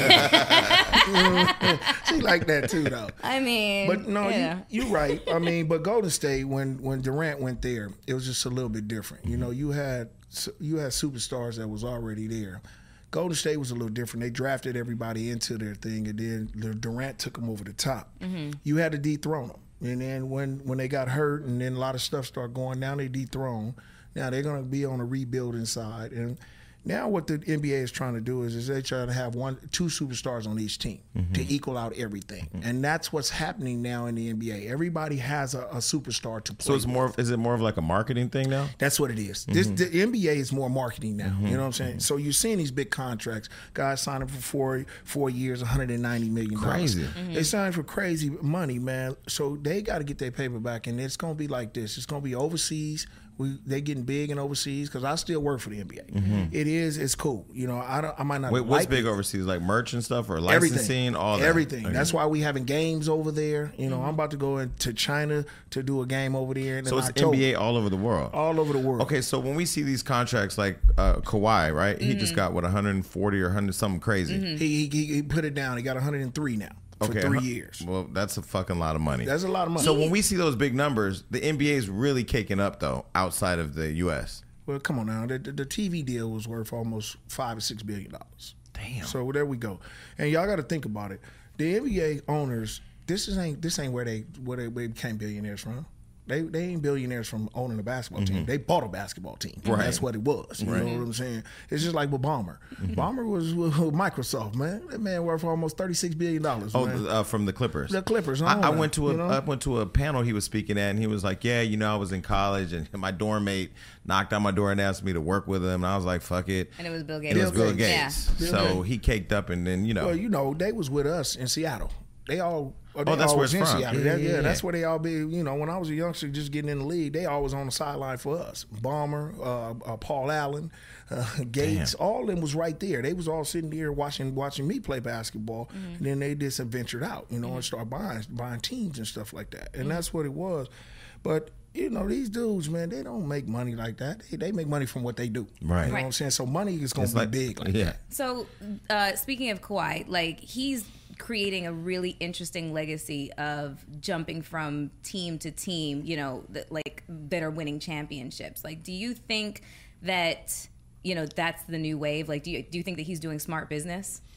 She liked that too, though. I mean, but no, yeah. you, you're right. I mean, but Golden State, when when Durant went there, it was just a little bit different. You know, you had you had superstars that was already there. Golden State was a little different. They drafted everybody into their thing, and then Durant took them over the top. Mm-hmm. You had to dethrone them. And then when, when they got hurt and then a lot of stuff started going down, they dethroned. Now they're going to be on the rebuilding side. And now what the N B A is trying to do is, is they're trying to have one, two superstars on each team mm-hmm. to equal out everything. Mm-hmm. And that's what's happening now in the N B A. Everybody has a, a superstar to play So it's with. more of, is it more of like a marketing thing now? That's what it is. Mm-hmm. This, the N B A is more marketing now. Mm-hmm. You know what I'm saying? Mm-hmm. So you're seeing these big contracts. Guys signing for four four years, one hundred ninety million dollars. Crazy. Mm-hmm. They sign for crazy money, man. So they got to get their paper back, and it's going to be like this. It's going to be overseas. We, they getting big in overseas because I still work for the N B A. Mm-hmm. It is, it's cool. You know, I don't, I might not. Wait, what's like big it. overseas? Like merch and stuff, or licensing, everything, all that. Everything. Okay. That's why we having games over there. You know, mm-hmm. I'm about to go into China to do a game over there. In so it's October. N B A all over the world. All over the world. Okay, so when we see these contracts like uh, Kawhi, right? Mm-hmm. He just got what one hundred forty or one hundred something crazy. Mm-hmm. He, he he put it down. He got one hundred three now. For okay, three years. Well, that's a fucking lot of money. That's a lot of money. So when we see those big numbers, the N B A is really caking up though outside of the U S. Well, come on now. The, the, the T V deal was worth almost five or six billion dollars. Damn. So there we go. And y'all got to think about it. The N B A owners, this is ain't this ain't where they where they, where they became billionaires from. They they ain't billionaires from owning a basketball mm-hmm. team. They bought a basketball team. Right. That's what it was. You right. know what I'm saying? It's just like with Ballmer. Mm-hmm. Ballmer was with Microsoft, man. That man worth almost thirty-six billion dollars. Oh, man. Uh, from the Clippers. The Clippers. I, I that, went to a you know? I went to a panel he was speaking at, and he was like, "Yeah, you know, I was in college, and my dorm mate knocked on my door and asked me to work with him, and I was like, fuck it." And it was Bill Gates. It was Bill Bill Gates. Gates. Yeah. So Bill he caked up, and then you know. Well, you know, they was with us in Seattle. They all. Oh, they that's where it's in from. Seattle. Yeah, Yeah, yeah, yeah, yeah. that's where they all be. You know, when I was a youngster, just getting in the league, they always on the sideline for us. Ballmer, uh, uh, Paul Allen, uh, Gates, Damn. all of them was right there. They was all sitting there watching watching me play basketball, mm-hmm. and then they just ventured out, you know, mm-hmm. and start buying buying teams and stuff like that. And mm-hmm. that's what it was. But you know, these dudes, man, they don't make money like that. They, they make money from what they do. Right. You know Right. what I'm saying? So money is going It's to be like- big like yeah. that. So, uh, speaking of Kawhi, like he's creating a really interesting legacy of jumping from team to team, you know, that, like that are winning championships. Like, do you think that, you know, that's the new wave? Like, do you do you think that he's doing smart business?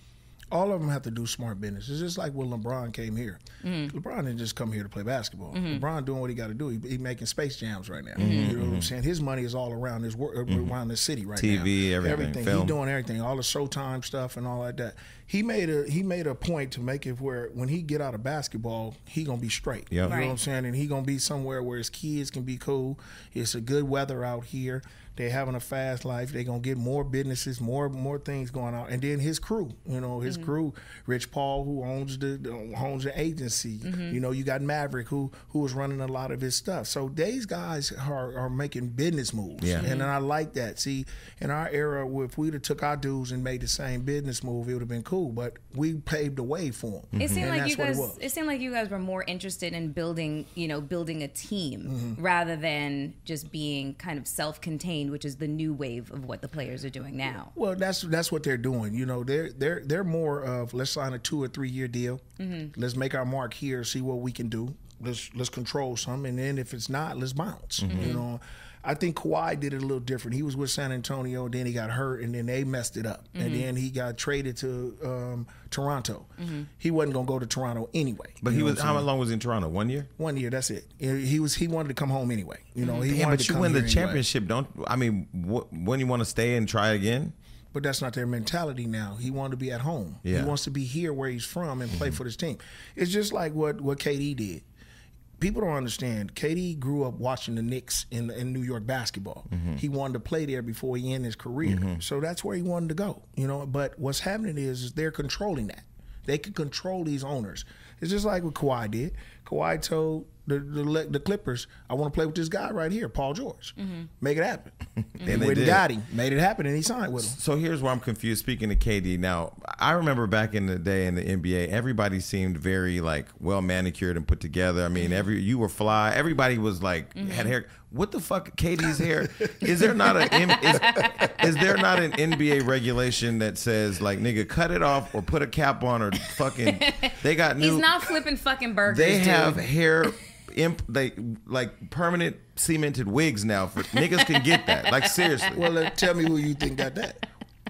All of them have to do smart business. It's just like when LeBron came here. Mm-hmm. LeBron didn't just come here to play basketball. Mm-hmm. LeBron doing what he got to do. He, he making Space Jams right now. Mm-hmm. You know what I'm saying? His money is all around this mm-hmm. around the city right T V, now. T V, everything. Everything. Film. He doing everything. All the Showtime stuff and all like that. He made a he made a point to make it where when he get out of basketball, he gonna be straight. Yep. You Right. know what I'm saying? And he gonna be somewhere where his kids can be cool. It's a good weather out here. They're having a fast life. They're gonna get more businesses, more more things going on. And then his crew, you know, his mm-hmm. crew, Rich Paul, who owns the owns the agency. Mm-hmm. You know, you got Maverick, who who was running a lot of his stuff. So these guys are, are making business moves. Yeah. And I like that. See, in our era, if we'd have took our dues and made the same business move, it would have been cool. But we paved the way for them. It seemed and like you guys. It, It, seemed like you guys were more interested in building, you know, building a team Mm-hmm. rather than just being kind of self-contained, which is the new wave of what the players are doing now. Well, that's that's what they're doing. You know, they're they're they're more of let's sign a two or three year deal. Mm-hmm. Let's make our mark here, see what we can do. Let's let's control some, and then if it's not, let's bounce. Mm-hmm. You know. I think Kawhi did it a little different. He was with San Antonio, then he got hurt, and then they messed it up. Mm-hmm. And then he got traded to um, Toronto. Mm-hmm. He wasn't going to go to Toronto anyway. But he was. How long was he in Toronto? One year. One year. That's it. He was. He wanted to come home anyway. You know. He Damn, wanted but to you come win the here championship, anyway. don't? I mean, wh- when you want to stay and try again? But that's not their mentality now. He wanted to be at home. Yeah. He wants to be here where he's from and play mm-hmm. for this team. It's just like what what K D did. People don't understand. K D grew up watching the Knicks in, in New York basketball. Mm-hmm. He wanted to play there before he ended his career. Mm-hmm. So that's where he wanted to go. You know. But what's happening is, is they're controlling that. They can control these owners. It's just like what Kawhi did. Kawhi told the the, the Clippers, I want to play with this guy right here, Paul George. Mm-hmm. Make it happen. Mm-hmm. And they got him. Made it happen, and he signed with him. So here's where I'm confused. Speaking of K D, now, I remember back in the day in the N B A, everybody seemed very, like, well manicured and put together. I mean, every you were fly. Everybody was, like, mm-hmm. had hair. What the fuck, K D's hair? Is there not an is, is there not an N B A regulation that says, like, nigga, cut it off or put a cap on or fucking? They got new. He's not flipping fucking burgers. They dude. have hair. Imp, they like permanent cemented wigs now. For niggas can get that. Like, seriously. Well, uh, tell me who you think got that.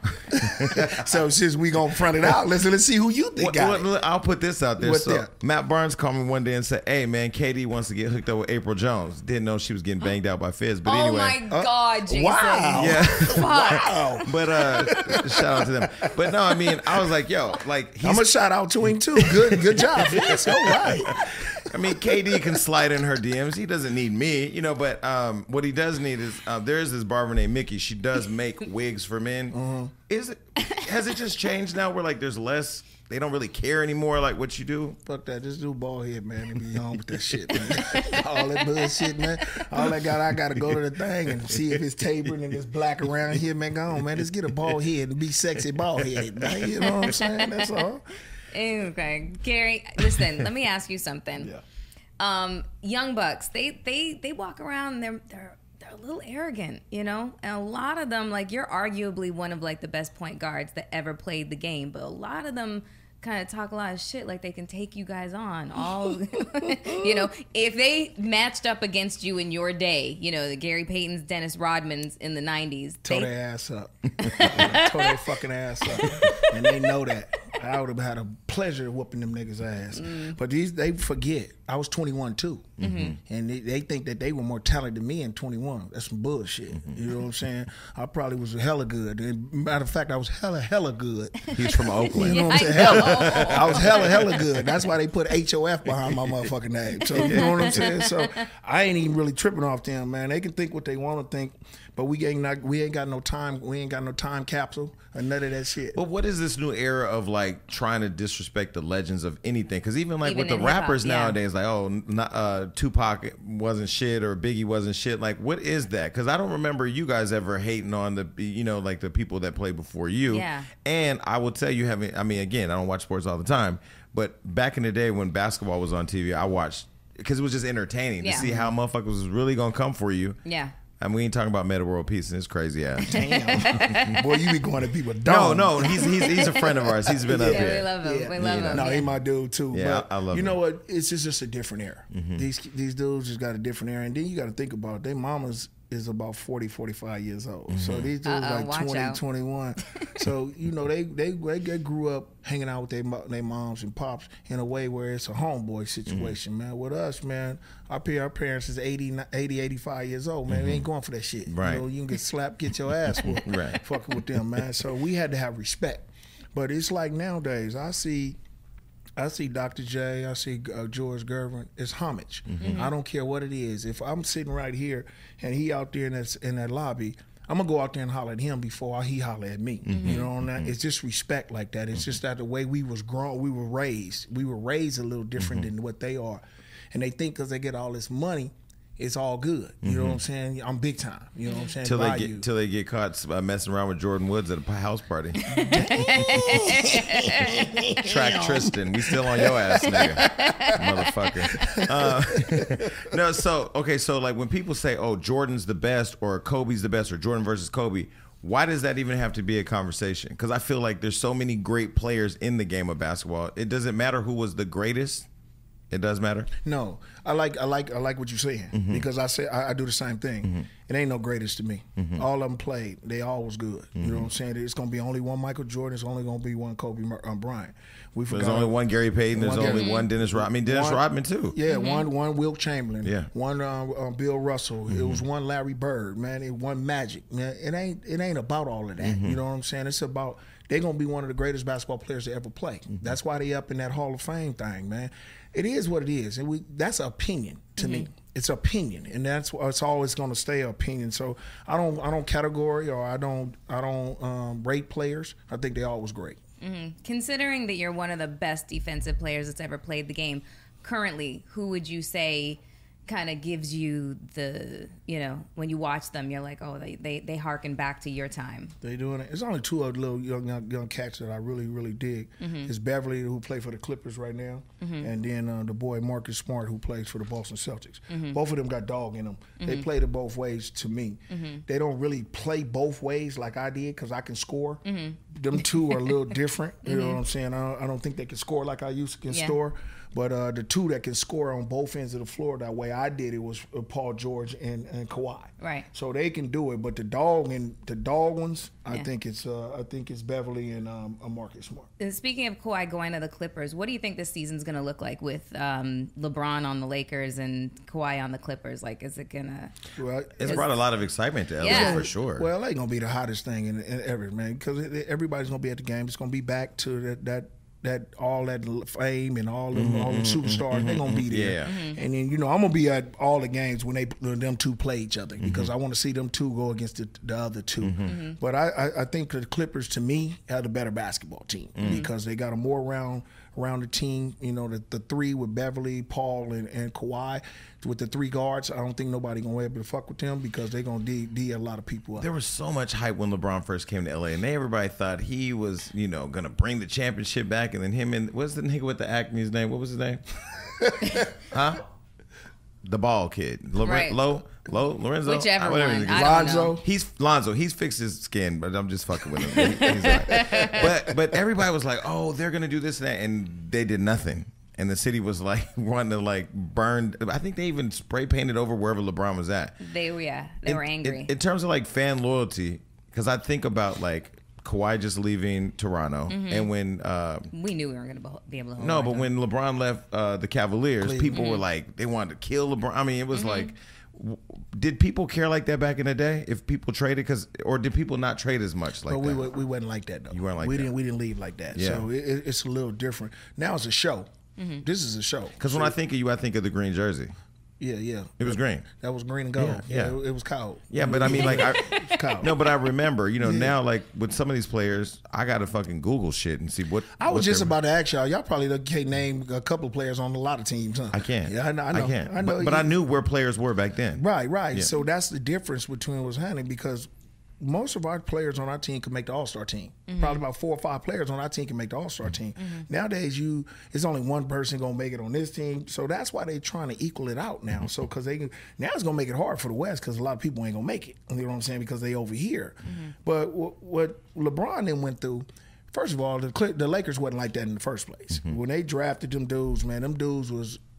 So since we gonna front it out, let's let's see who you think well, got well, it. I'll put this out there. What So there? Matt Barnes called me one day and said, "Hey man, K D wants to get hooked up with April Jones. Didn't know she was getting banged out by Fizz, but oh anyway." my God, Jason! Wow. Yeah. Wow. But uh, shout out to them. But no, I mean, I was like, yo, like he's, I'm gonna shout out to him too. Good, good job. Yes, all right. I mean, K D can slide in her D Ms. He doesn't need me, you know. But um, what he does need is uh, there is this barber named Mickey. She does make wigs for men. Mm-hmm. Is it? Has it just changed now? Where like there's less. They don't really care anymore. Like what you do. Fuck that. Just do bald head, man, and be on with that shit, man. All that bullshit, man. All I got, I got to go to the thing and see if it's tapering and it's black around here, man. Go on, man. Just get a bald head and be sexy bald head, man. You know what I'm saying? That's all. Okay, Gary. Listen, let me ask you something. Yeah. Um, young bucks, they they they walk around. And they're they're they're a little arrogant, you know. And a lot of them, like you're arguably one of like the best point guards that ever played the game, but a lot of them kind of talk a lot of shit like they can take you guys on. All you know, if they matched up against you in your day, you know, the Gary Paytons, Dennis Rodmans in the nineties, Tore they, their ass up. Tore their fucking ass up. And they know that. I would have had a pleasure whooping them niggas' ass. Mm. But these, they forget. I was twenty-one too. Mm-hmm. And they, they think that they were more talented than me in twenty-one. That's some bullshit. Mm-hmm. You know what I'm saying? I probably was hella good. And matter of fact, I was hella, hella good. He's from Oakland. You know what I'm saying? Hella. I was hella, hella good. That's why they put H O F behind my motherfucking name. So you know what I'm saying? So I ain't even really tripping off them, man. They can think what they want to think, but we ain't not, we ain't got no time. We ain't got no time capsule or none of that shit. But what is this new era of like trying to disrespect the legends of anything? Because even like Even with the in hip-hop, rappers yeah. nowadays, like oh, not, uh, Tupac wasn't shit or Biggie wasn't shit. Like what is that? Because I don't remember you guys ever hating on the you know like the people that played before you. Yeah. And I will tell you, having I mean again, I don't watch sports all the time, but back in the day when basketball was on T V, I watched because it was just entertaining Yeah. to see how motherfuckers was really gonna come for you. yeah. I mean, we ain't talking about Meta World Peace and his crazy ass. Damn. Boy, you be going to people No, dumb. no, he's he's he's a friend of ours. He's been up Yeah, here. we love him. Yeah. We love You know. him. No, yeah. he my dude too. Yeah, but I love You him. know what? It's just, just a different era. Mm-hmm. These these dudes just got a different era, and then you got to think about it. Their mamas is about forty, forty-five years old. Mm-hmm. So these dudes Uh-oh, like watch twenty, out. twenty-one. So, you know, they, they they grew up hanging out with their their moms and pops in a way where it's a homeboy situation, mm-hmm. man. With us, man, our, our parents is eighty, eighty, eighty-five years old, man. Mm-hmm. They ain't going for that shit. Right. You know, you can get slapped, get your ass whooped. Right. Fucking with them, man. So we had to have respect. But it's like nowadays, I see I see Doctor J, I see uh, George Gervin. It's homage. Mm-hmm. I don't care what it is. If I'm sitting right here and he out there in that, in that lobby, I'm going to go out there and holler at him before he holler at me. Mm-hmm. You know, and that, it's just respect like that. It's mm-hmm. just that the way we was grown, we were raised. We were raised a little different mm-hmm. than what they are. And they think because they get all this money, it's all good. You mm-hmm. know what I'm saying? I'm big time. You know what I'm saying? Till they By get you. till they get caught uh, messing around with Jordan Woods at a house party. Track Tristan, we still on your ass, nigga, motherfucker. Uh, no, so okay, so like when people say, "Oh, Jordan's the best," or "Kobe's the best," or "Jordan versus Kobe," why does that even have to be a conversation? Because I feel like there's so many great players in the game of basketball. It doesn't matter who was the greatest. It does matter. No, I like I like I like what you're saying mm-hmm. because I say I, I do the same thing. Mm-hmm. It ain't no greatest to me. Mm-hmm. All of them played. They all was good. Mm-hmm. You know what I'm saying? It's gonna be only one Michael Jordan. It's only gonna be one Kobe um, Bryant. We forgot. There's only one Gary Payton. There's one only Gary, one Dennis Rodman. I mean Dennis one, Rodman too. Yeah, mm-hmm. one one Wilt Chamberlain. Yeah. One uh, uh, Bill Russell. Mm-hmm. It was one Larry Bird. Man, it one Magic. Man, it ain't it ain't about all of that. Mm-hmm. You know what I'm saying? It's about they're gonna be one of the greatest basketball players to ever play. Mm-hmm. That's why they up in that Hall of Fame thing, man. It is what it is, and we that's opinion to mm-hmm. me. It's opinion, and that's it's always going to stay opinion. So I don't I don't category or I don't I don't um, rate players. I think they always great. Mm-hmm. Considering that you're one of the best defensive players that's ever played the game, currently, who would you say kind of gives you the, you know, when you watch them, you're like, oh, they they, they harken back to your time? They doing it. It's only two of the little young young, young cats that I really really dig. Mm-hmm. It's Beverly, who plays for the Clippers right now, mm-hmm. and then uh, the boy Marcus Smart, who plays for the Boston Celtics. Mm-hmm. Both of them got dog in them. Mm-hmm. They played it both ways to me. Mm-hmm. They don't really play both ways like I did because I can score. Mm-hmm. Them two are a little different. You mm-hmm. know what I'm saying? I don't, I don't think they can score like I used to can yeah. score. But uh, the two that can score on both ends of the floor that way I did it was uh, Paul George and, and Kawhi. Right. So they can do it, but the dog and the dog ones, yeah. I think it's uh, I think it's Beverly and um, Marcus Smart. And speaking of Kawhi going to the Clippers, what do you think this season's going to look like with um, LeBron on the Lakers and Kawhi on the Clippers? Like, is it gonna? Well, it's brought a lot of excitement to L A yeah. for sure. Well, L A gonna be the hottest thing in, in ever, man, because everybody's gonna be at the game. It's gonna be back to that that. that all that fame and all them, mm-hmm, all the superstars, mm-hmm, they're gonna be there. Yeah. Mm-hmm. And then, you know, I'm gonna be at all the games when they when them two play each other because mm-hmm. I want to see them two go against the, the other two. Mm-hmm. But I, I, I think the Clippers, to me, have the better basketball team mm-hmm. because they got a more round around the team. You know, the, the three with Beverly, Paul, and, and Kawhi. With the three guards, I don't think nobody gonna be able to fuck with them because they gonna D, D a lot of people up. There was so much hype when LeBron first came to L A, and they, everybody thought he was, you know, gonna bring the championship back. And then him and what's the nigga with the Acme's name? What was his name? Huh? The ball kid, Lo- right. Lo, Lo, Lorenzo, whichever whatever one. his I name is. don't Lonzo. know. He's Lonzo. He's fixed his skin, but I'm just fucking with him. He- he's all right. But but everybody was like, oh, they're gonna do this and that, and they did nothing. And the city was like wanting to like burn. I think they even spray painted over wherever LeBron was at. They were yeah, they in, were angry. In, in terms of like fan loyalty, because I think about like Kawhi just leaving Toronto, mm-hmm. and when uh, we knew we weren't going to be able to hold no, on but to when LeBron left uh, the Cavaliers, Cleveland. people mm-hmm. were like they wanted to kill LeBron. I mean, it was mm-hmm. like, w- did people care like that back in the day? If people traded, because or did people not trade as much like but that? we were, we wasn't like that though. You weren't like we that. didn't we didn't leave like that. Yeah. So it, it's a little different. Now it's a show. Mm-hmm. This is a show. Because so, when I think of you, I think of the green jersey. Yeah, yeah. It was green. That was green and gold. Yeah, Yeah, yeah. It, it was cold. Yeah, but I mean, like, I cold. no, but I remember, you know, now like with some of these players, I gotta fucking Google shit and see what. I was what just they're- about to ask y'all. Y'all probably can't name a couple of players on a lot of teams, huh? I can't. Yeah, I know. I, know. I can't. I know. But, but I knew where players were back then. Right, right. Yeah. So that's the difference between what's happening because most of our players on our team can make the All-Star team. Mm-hmm. Probably about four or five players on our team can make the All-Star team. Mm-hmm. Nowadays, you it's only one person gonna make it on this team, so that's why they're trying to equal it out now. Mm-hmm. So because they can, now it's gonna make it hard for the West because a lot of people ain't gonna make it. You know what I'm saying? Because they over here. Mm-hmm. But w- what LeBron then went through. First of all, the the Lakers wasn't like that in the first place. Mm-hmm. When they drafted them dudes, man, them dudes was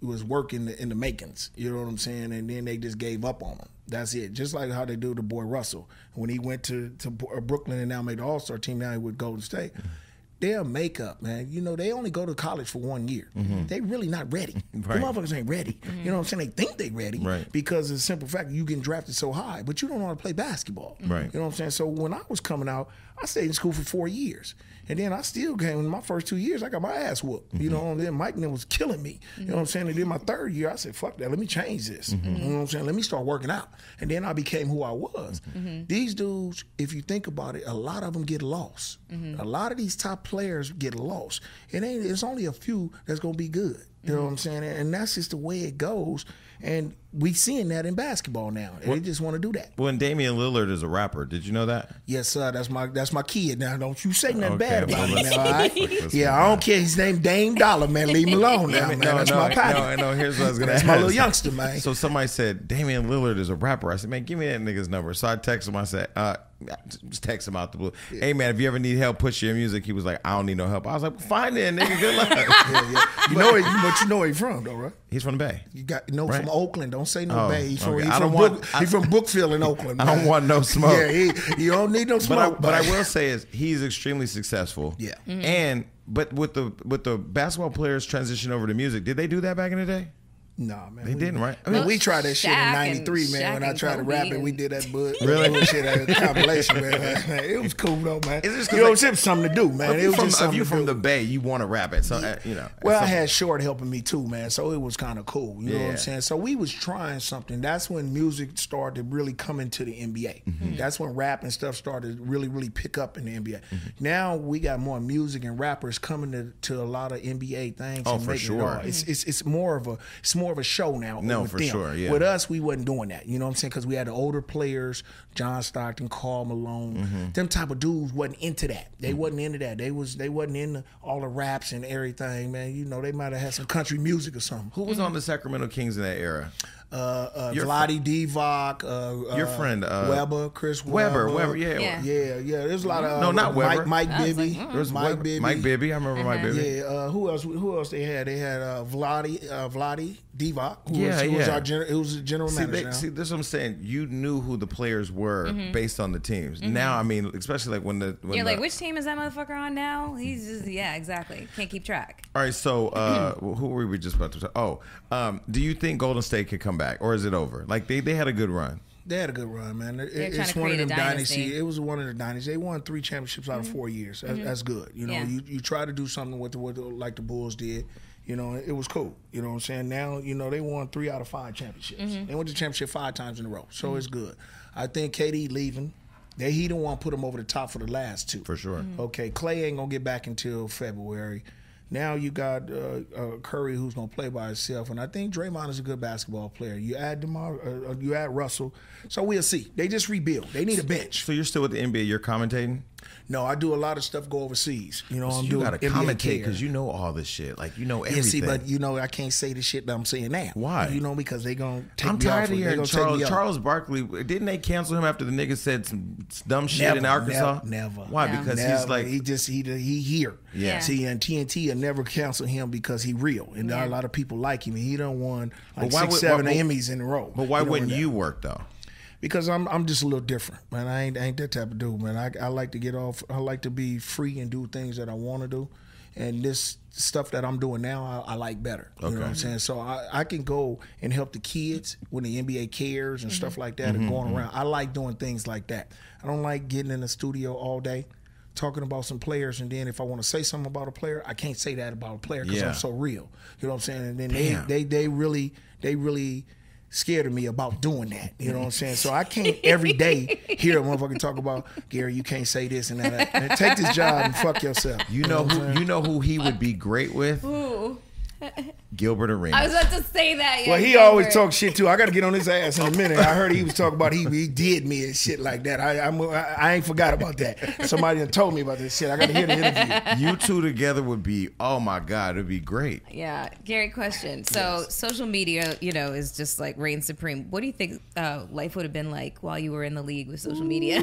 was work in the, in the makings. You know what I'm saying? And then they just gave up on him. That's it. Just like how they do the boy Russell when he went to to Brooklyn and now made the All Star team. Now he with Golden State. Their makeup, man. You know, they only go to college for one year. Mm-hmm. They really not ready. Right. The motherfuckers ain't ready. Mm-hmm. You know what I'm saying? They think they ready right. because of the simple fact you getting drafted so high, but you don't know how to play basketball. Right. You know what I'm saying? So when I was coming out, I stayed in school for four years. And then I still came in my first two years, I got my ass whooped. Mm-hmm. You know, and then Mike then was killing me. Mm-hmm. You know what I'm saying? And then my third year, I said, fuck that, let me change this. Mm-hmm. You know what I'm saying? Let me start working out. And then I became who I was. Mm-hmm. These dudes, if you think about it, a lot of them get lost. Mm-hmm. A lot of these top players get lost. It ain't, it's only a few that's gonna be good. You know what I'm saying? And that's just the way it goes. And we seeing that in basketball now. They well, just want to do that. Well, and Damian Lillard is a rapper. Did you know that? Yes, sir. That's my that's my kid. Now, don't you say nothing okay, bad about well, him now, all right? Yeah, I don't care. His name Dame Dollar, man. Leave him alone now, man. No, that's no, my potty. No, no, here's what I was going to ask. That's my little youngster, man. So somebody said, Damian Lillard is a rapper. I said, man, give me that nigga's number. So I texted him. I said, uh, just text him out the blue. Yeah. Hey, man, if you ever need help pushing your music, he was like, I don't need no help. I was like, fine then, nigga. Good luck. yeah, yeah. You know where you, but you know where he's from, though, right? He's from the Bay. You got no right? from Oakland. Don't say no oh, Bay. He's from, okay. he's I from, don't want, Brook, he's from Brookfield in Oakland. Man. I don't want no smoke. Yeah, he, you don't need no smoke. But I, but I will say is he's extremely successful. Yeah. Mm-hmm. And but with the with the basketball players transition over to music, did they do that back in the day? Nah, man. They we, didn't, right? I mean, well, we tried that Shaq shit in ninety-three, man. Shaq when I tried to rap it, we did that but really shit at a compilation, man. It was cool though, man. It's just you know, like, it was something to do, man. If it was from, just something if you to from do. the Bay, you want to rap it, so uh, you know. Well, I had Short helping me too, man. So it was kind of cool. You yeah. know what I'm saying? So we was trying something. That's when music started to really come into the N B A. Mm-hmm. That's when rap and stuff started to really, really pick up in the N B A. Mm-hmm. Now we got more music and rappers coming to, to a lot of N B A things. Oh, and for making sure. It all. It's, it's it's more of a it's more of a show now. No, with for them. sure. Yeah. With us, we wasn't doing that. You know what I'm saying? Because we had the older players, John Stockton, Karl Malone. Mm-hmm. Them type of dudes wasn't into that. They mm-hmm. wasn't into that. They was they wasn't into all the raps and everything, man. You know, they might have had some country music or something. Who was mm-hmm. on the Sacramento Kings in that era? Uh, uh, Vlade Divac, uh, your uh, friend uh, Weber, Chris Weber, Weber, Weber, yeah, yeah, yeah, yeah. There's a lot of uh, no, not Weber, Mike, Mike Bibby, like, mm. there was Mike Weber, Bibby, Mike Bibby. I remember uh-huh. Mike Bibby. Yeah, uh, who else? Who else they had? They had uh, Vlade, uh, Vlade Divac, who yeah, was, who yeah. was our gen- it was the general see, manager. they, now. see, this is what I'm saying. You knew who the players were mm-hmm. based on the teams. Mm-hmm. Now, I mean, especially like when the when you're the, like, which team is that motherfucker on now? He's just yeah, exactly. Can't keep track. All right, so uh, who were we just about to say? Oh, um, do you think Golden State could come back, or is it over? Like they, they had a good run. They had a good run, man. It, They're it's to one of them create a dynasty. dynasty. It was one of the dynasties. They won three championships out mm-hmm. of four years. That's, mm-hmm. that's good. You know, yeah. you you try to do something with the, with the, like the Bulls did. You know, it was cool. You know what I'm saying? Now, you know, they won three out of five championships. Mm-hmm. They went to championship five times in a row. So mm-hmm. it's good. I think K D leaving. They he don't want to put him over the top for the last two. For sure. Mm-hmm. Okay, Clay ain't gonna get back until February. Now you got uh, uh, Curry, who's gonna play by himself, and I think Draymond is a good basketball player. You add DeMar, uh, you add Russell, so we'll see. They just rebuild. They need a bench. So you're still with the N B A? You're commentating? No, I do a lot of stuff go overseas. You know, so I'm you doing gotta N B A commentate because you know all this shit. Like you know everything. Yeah, see, but you know I can't say the shit that I'm saying now. Why? You know, because they gonna take I'm me tired off. of They hearing gonna Charles take me Charles Barkley. Didn't they cancel him after the nigga said some dumb shit never, in Arkansas? Never, never. Why? No. Because never. he's like he just he he here. Yeah. See, and T N T will never cancel him because he real, and Yeah. a lot of people like him. And he done won like But why six, would- seven why- Emmys in a row. But why You know, wouldn't and you that- work though? Because I'm I'm just a little different, man. I ain't I ain't that type of dude, man. I I like to get off. I like to be free and do things that I want to do, and this stuff that I'm doing now, I, I like better. You Okay. know what I'm saying? So I, I can go and help the kids when the N B A cares and stuff like that, and going around. I like doing things like that. I don't like getting in the studio all day talking about some players, and then if I want to say something about a player, I can't say that about a player because Yeah. I'm so real. You know what I'm saying? And then Damn. they, they they really they really scared of me about doing that. You know what I'm saying? So I can't every day hear a motherfucker talk about, Gary, you can't say this and that. Man, take this job and fuck yourself. You know who you know who he would be great with? Ooh. Gilbert Arenas. I was about to say that. Yeah, Well, he Gilbert. always talks shit too. I got to get on his ass in a minute. I heard he was talking about he he did me and shit like that. I I'm, I ain't forgot about that. Somebody done told me about this shit. I got to hear the interview. You two together would be, oh my God, it'd be great. Yeah, Gary, question. So Yes. social media, you know, is just like reign supreme. What do you think uh, life would have been like while you were in the league with social media?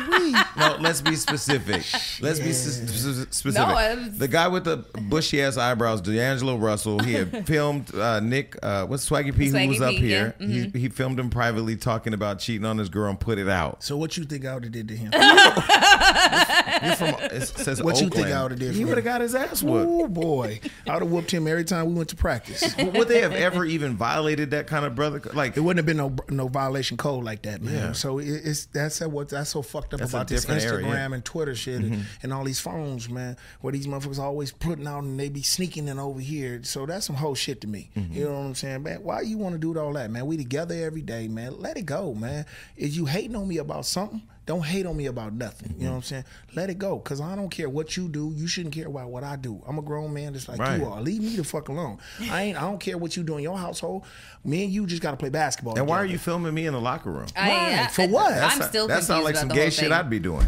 No, let's be specific. Let's be s- s- specific. No, I was- the guy with the bushy ass eyebrows, D'Angelo Russell, he had filmed uh, Nick, uh, what's Swaggy P, who Swaggy was up P, here. yeah. Mm-hmm. He, he filmed him privately talking about cheating on his girl and put it out. So what you think I would have did to him? You're from, it says What you Oakland. think I would've did for He him? would have got his ass whooped. Oh boy, I would have whooped him every time we went to practice. Would they have ever even violated that kind of brother? Like, It wouldn't have been no no violation code like that, man. Yeah. So it, it's that's what that's so fucked up That's a about this different Instagram era, yeah. and Twitter shit and, and all these phones, man. Where these motherfuckers always putting out and they be sneaking in over here. So that's some whole shit to me. You know what I'm saying, man? Why you want to do all that, man? We together every day, man. Let it go, man. Is you hating on me about something? Don't hate on me about nothing. You know what I'm saying? Let it go, because I don't care what you do. You shouldn't care about what I do. I'm a grown man just like Right. you are. Leave me the fuck alone. I ain't. I don't care what you do in your household. Me and you just got to play basketball. and why are together. you filming me in the locker room? I, Right, I- for what? I'm That's- still that confused sounds like about some the gay whole shit thing. I'd be doing.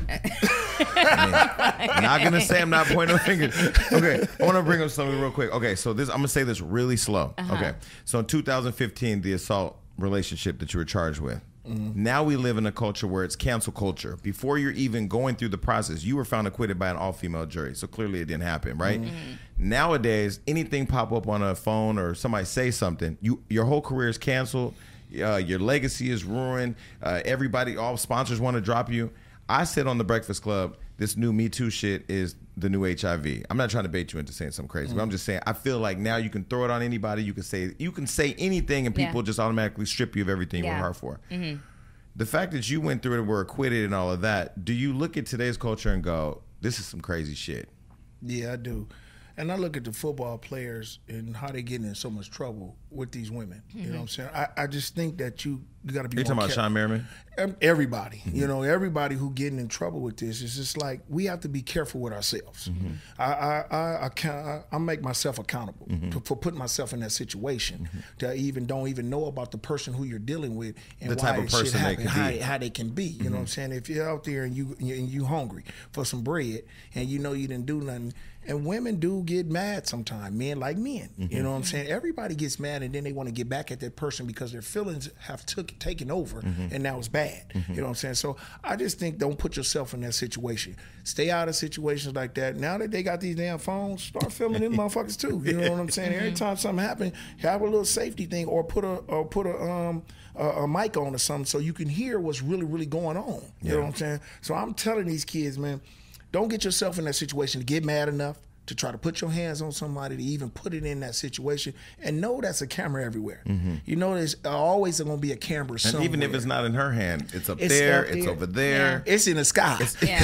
I mean, not gonna say I'm not pointing fingers. Okay, I want to bring up something real quick. Okay, so this I'm gonna say this really slow. Uh-huh. Okay, so in two thousand fifteen, the assault relationship that you were charged with. Now we live in a culture where it's cancel culture. Before you're even going through the process, you were found acquitted by an all-female jury. So clearly it didn't happen, right? Nowadays, anything pop up on a phone or somebody say something, you your whole career is canceled. Uh, your legacy is ruined. Uh, everybody, all sponsors want to drop you. I said on the Breakfast Club, this new Me Too shit is the new H I V. I'm not trying to bait you into saying something crazy, but I'm just saying I feel like now you can throw it on anybody. You can say you can say anything, and people Yeah. just automatically strip you of everything Yeah. you were hard for. The fact that you went through it and were acquitted and all of that, do you look at today's culture and go, "This is some crazy shit"? Yeah, I do. And I look at the football players and how they get in so much trouble with these women. You know what I'm saying? I, I just think that you, you got to be You more talking about care- Sean Merriman? Ev- Everybody, you know, everybody who getting in trouble with this, it's just like we have to be careful with ourselves. I, I, I, I, can, I, I make myself accountable to, for putting myself in that situation. To even don't even know about the person who you're dealing with and The why type of it shit person they happen, could how, be. how they can be. You know what I'm saying? If you're out there and you and you hungry for some bread and you know you didn't do nothing. And women do get mad sometimes, men like men. You know what I'm saying? Everybody gets mad and then they want to get back at that person because their feelings have took taken over and now it's bad. You know what I'm saying? So I just think don't put yourself in that situation. Stay out of situations like that. Now that they got these damn phones, start filming them motherfuckers too. You know what I'm saying? Every time something happens, have a little safety thing or put a or put a um a, a mic on or something so you can hear what's really, really going on. You know what I'm saying? So I'm telling these kids, man, don't get yourself in that situation to get mad enough to try to put your hands on somebody to even put it in that situation, and know that's a camera everywhere. You know there's always going to be a camera And somewhere. even if it's not in her hand, it's up It's there, up it's there. over there. It's in the sky. Yeah.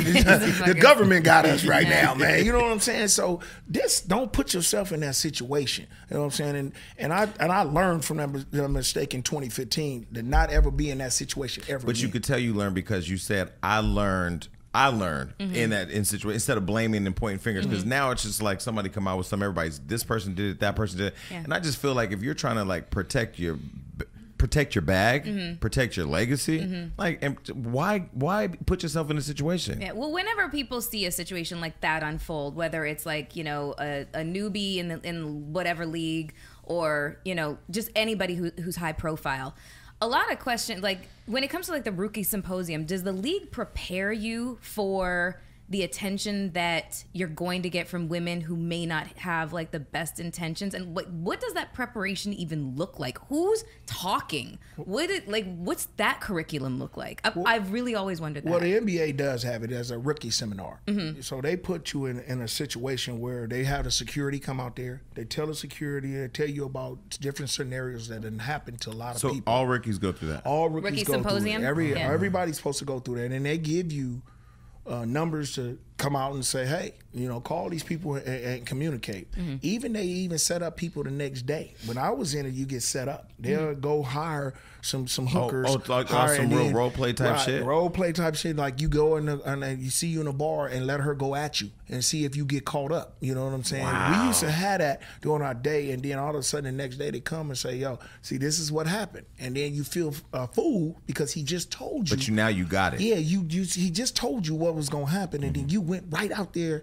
the government got us right now, man. You know what I'm saying? So just don't put yourself in that situation. You know what I'm saying? And and I and I learned from that mis- that mistake in twenty fifteen to not ever be in that situation ever. But you again. could tell you learned because you said, I learned, I learned in that in situation instead of blaming and pointing fingers. Because now it's just like somebody come out with some, everybody's, this person did it, that person did it. Yeah. And I just feel like if you're trying to like protect your, protect your bag, protect your legacy, like, and why, why put yourself in a situation? Yeah, well, whenever people see a situation like that unfold, whether it's like, you know, a, a newbie in the, in whatever league or, you know, just anybody who, who's high profile, a lot of questions, like when it comes to like the rookie symposium, does the league prepare you for the attention that you're going to get from women who may not have like the best intentions? And what what does that preparation even look like? Who's talking? What it like? What's that curriculum look like? I, I've really always wondered that. Well, the N B A does have it as a rookie seminar. Mm-hmm. So they put you in, in a situation where they have the security come out there. They tell the security, they tell you about different scenarios that didn't happen to a lot of So people. all rookies go through that. All rookies Rookie go symposium? through it. Every, Yeah. Everybody's supposed to go through that. And they give you uh, numbers to come out and say, hey, you know, call these people and, and communicate. Mm-hmm. Even they even set up people the next day. When I was in it, you get set up. They'll Mm-hmm. go hire some some Oh, hookers. oh, like, oh, hire some and real then- role play type right, shit? Role play type shit. Like you go in the, and then you see you in a bar and let her go at you and see if you get caught up. You know what I'm saying? We used to have that during our day, and then all of a sudden the next day they come and say, yo, see, this is what happened. And then you feel a fool because he just told you. But you now you got it. Yeah, you, you he just told you what was gonna happen, and then you went right out there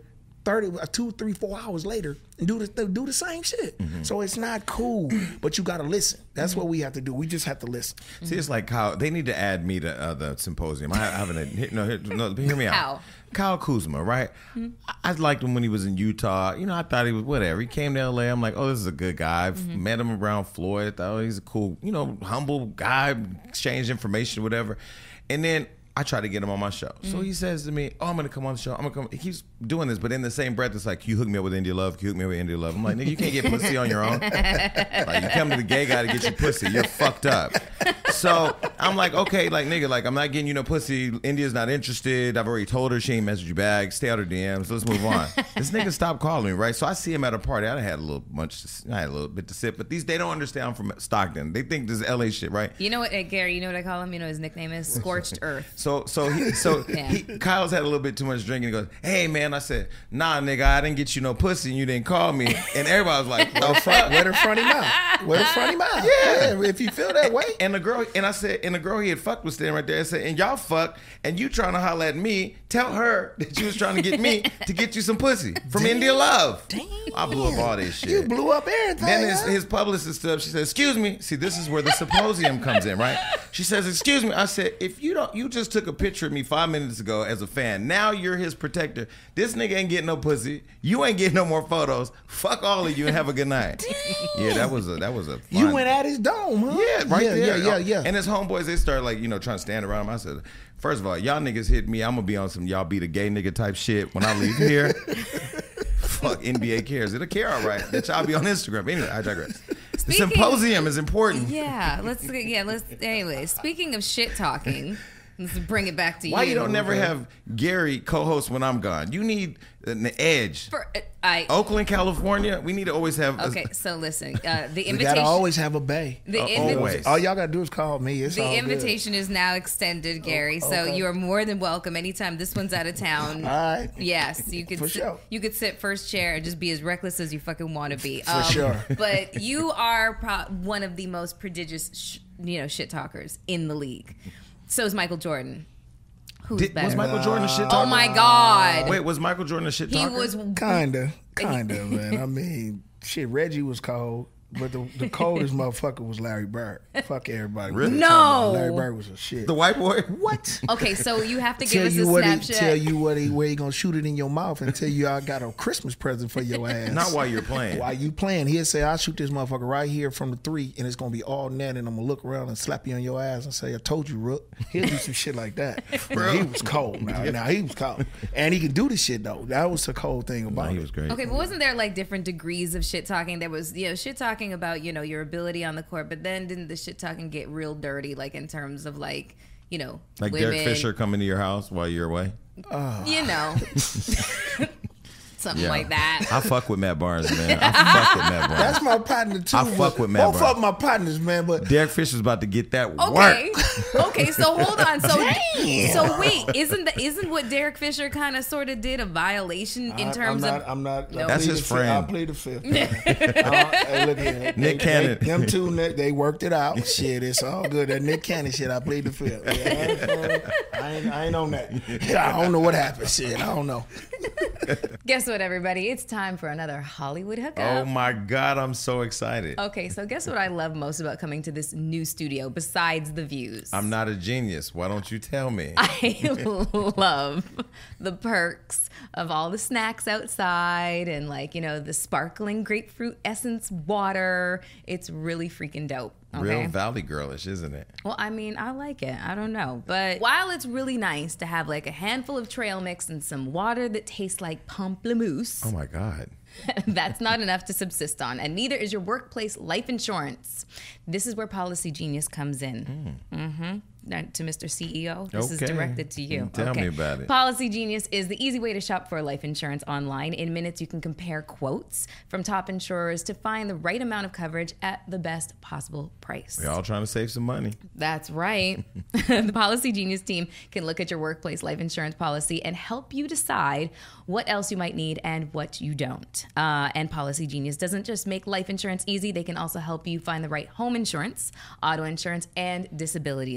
thirty, two, three, four hours later and do the do the same shit. Mm-hmm. So it's not cool, but you got to listen. That's mm-hmm. what we have to do. We just have to listen. See, it's like Kyle. They need to add me to uh, the symposium. I haven't. No, no, hear me out. How? Kyle Kuzma, right? Mm-hmm. I liked him when he was in Utah. You know, I thought he was whatever. He came to L A. I'm like, oh, this is a good guy. I've mm-hmm. met him around Floyd. I thought, oh, he's a cool, you know, humble guy. Exchange information, whatever. And then I try to get him on my show. Mm-hmm. So he says to me, oh, I'm going to come on the show. I'm going to come. He keeps doing this, but in the same breath, it's like, you hook me up with India Love. You hook me up with India Love. I'm like, nigga, you can't get pussy on your own. Like, you come to the gay guy to get your pussy. You're fucked up. So I'm like, okay, like, nigga, like, I'm not getting you no pussy. India's not interested. I've already told her she ain't messaged you back. Stay out her D Ms. Let's move on. This nigga stopped calling me, right? So I see him at a party. I had a little bunch, to, I had a little bit to sip, but these, they don't understand I'm from Stockton. They think this is L A shit, right? You know what, uh, Gary, you know what I call him? You know his nickname is? Scorched Earth. So, so he, so yeah. he, Kyle's had a little bit too much drink and he goes, hey, man, I said, nah, nigga, I didn't get you no pussy and you didn't call me. And everybody was like, well, fuck. Where the front him out? Where the front him out? Yeah. yeah. If you feel that way. And the girl, and I said, and the girl he had fucked was standing right there and said, and y'all fucked, and you trying to holler at me, tell her that you was trying to get me to get you some pussy from Damn. India Love. Damn. I blew up all this shit. You blew up everything. Then his, huh? his publicist stood up. She said, excuse me. See, this is where the symposium comes in, right? She says, excuse me. I said, if you don't, you just took a picture of me five minutes ago as a fan. Now you're his protector. This nigga ain't getting no pussy. You ain't getting no more photos. Fuck all of you and have a good night. Damn. Yeah, that was a that was a fun. You went at his dome, huh? Yeah, right yeah, there. Yeah, yeah, yeah. And his homeboys, they started like, you know, trying to stand around him. I said, first of all, y'all niggas hit me. I'm gonna be on some y'all be the gay nigga type shit when I leave here. Fuck N B A cares. It'll care all right. That y'all be on Instagram. Anyway, I digress. Speaking, the symposium is important. Yeah, let's yeah, let's anyway, speaking of shit talking, let's bring it back to Why you. Why you don't never have Gary co-host when I'm gone? You need an edge. For, uh, I, Oakland, California, we need to always have. Okay, a, so listen, uh, the invitation. We gotta always have a bay. The uh, invi- always. All y'all gotta do is call me. It's the all invitation good. is now extended, Gary. Oh, so okay. you are more than welcome anytime this one's out of town. All right. Yes, you could. For sit, sure. You could sit first chair and just be as reckless as you fucking want to be. For um, sure. But you are pro- one of the most prodigious, sh- you know, shit talkers in the league. So is Michael Jordan. Who's Did, better? was Michael Jordan a shit talker? Oh my God! Wait, was Michael Jordan a shit talker? He was kinda, kinda, man. I mean, shit. Reggie was cold, but the, the coldest motherfucker was Larry Bird. Fuck everybody. Really? No, Larry Bird was a shit. The white boy. What? Okay, so you have to tell give us you a what snapshot. He, tell you what he, where he gonna shoot it in your mouth and tell you I got a Christmas present for your ass. Not while you're playing. While you playing, he'll say I'll shoot this motherfucker right here from the three, and it's gonna be all net, and I'm gonna look around and slap you on your ass and say I told you, Rook. He'll do some shit like that. Now, he was cold. Now, now he was cold, and he could do the shit though. That was the cold thing about no, it. He was great. Okay, but wasn't there like different degrees of shit talking? There was, you know, shit talking about, you know, your ability on the court, but then didn't the shit talking get real dirty, like in terms of like, you know, like women, Derek Fisher coming to your house while you're away? Uh, you know, something Yeah. like that. I fuck with Matt Barnes, man. I fuck with Matt Barnes. That's my partner too. I fuck but with Matt Both Barnes. of my partners, man. But Derek Fisher's about to get that Okay, work. okay. So hold on. So, so wait, isn't the isn't what Derek Fisher kind of sort of did a violation in I, terms I'm not, of? I'm not. No. I That's plead his the fifth. friend. I plead the fifth. uh, hey, look here. Nick They- Cannon. They, them two, they, they worked it out. Shit, it's all good. That Nick Cannon shit, I plead the fifth. Yeah, I, ain't, I ain't on that. I don't know what happened. Shit, I don't know. Guess what, everybody? It's time for another Hollywood hookup. Oh my God, I'm so excited. Okay, so guess what I love most about coming to this new studio besides the views? I'm not a genius. Why don't you tell me? I love the perks of all the snacks outside and, like, you know, the sparkling grapefruit essence water. It's really freaking dope. Okay? Real Valley girlish, isn't it? Well, I mean, I like it. I don't know. But while it's really nice to have like a handful of trail mix and some water that tastes like pamplemousse, Oh my God. that's not enough to subsist on, and neither is your workplace life insurance. This is where Policy Genius comes in. Mm. Mm-hmm. Now, to Mister C E O, this Okay. is directed to you. Tell okay. me about it. Policy Genius is the easy way to shop for life insurance online. In minutes, you can compare quotes from top insurers to find the right amount of coverage at the best possible price. We're all trying to save some money. That's right. The Policy Genius team can look at your workplace life insurance policy and help you decide what else you might need and what you don't. Uh, and Policy Genius doesn't just make life insurance easy, they can also help you find the right home insurance, auto insurance, and disability insurance.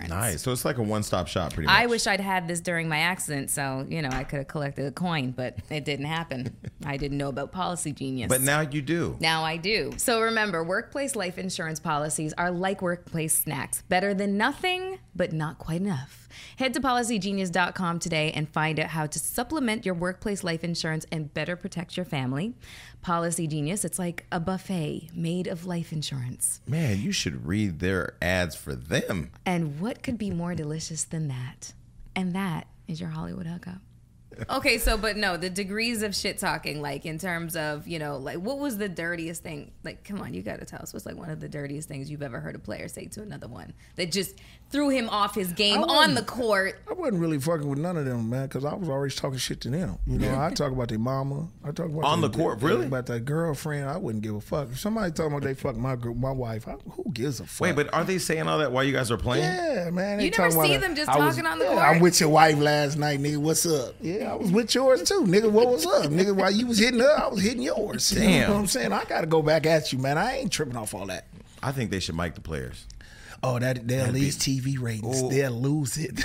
insurance. Nice. So it's like a one-stop shop, pretty much. I wish I'd had this during my accident, so you know I could have collected a coin, but it didn't happen. I didn't know about Policy Genius. But now you do. Now I do. So remember, workplace life insurance policies are like workplace snacks. Better than nothing, but not quite enough. Head to policy genius dot com today and find out how to supplement your workplace life insurance and better protect your family. Policy Genius, it's like a buffet made of life insurance. Man, you should read their ads for them. And what could be more delicious than that? And that is your Hollywood hookup. Okay, so, but no, the degrees of shit talking, like in terms of, you know, like what was the dirtiest thing? Like, come on, you got to tell us what's like one of the dirtiest things you've ever heard a player say to another one that just threw him off his game on the court. I wasn't really fucking with none of them, man, because I was always talking shit to them. You know, I talk about their mama. I talk about On their, the court, really? About that girlfriend. I wouldn't give a fuck. If somebody talking about they fuck my gr- my wife, I, who gives a fuck? Wait, but are they saying all that while you guys are playing? Yeah, man. They You never talking about see it. them just I was- talking on the yeah, court? I'm with your wife last night, nigga. What's up? Yeah, I was with yours too, nigga. What was up, nigga? While you was hitting her, I was hitting yours. You Damn. know what I'm saying? I got to go back at you, man. I ain't tripping off all that. I think they should mic the players. Oh, that they'll lose T V ratings. Ooh. They'll lose it.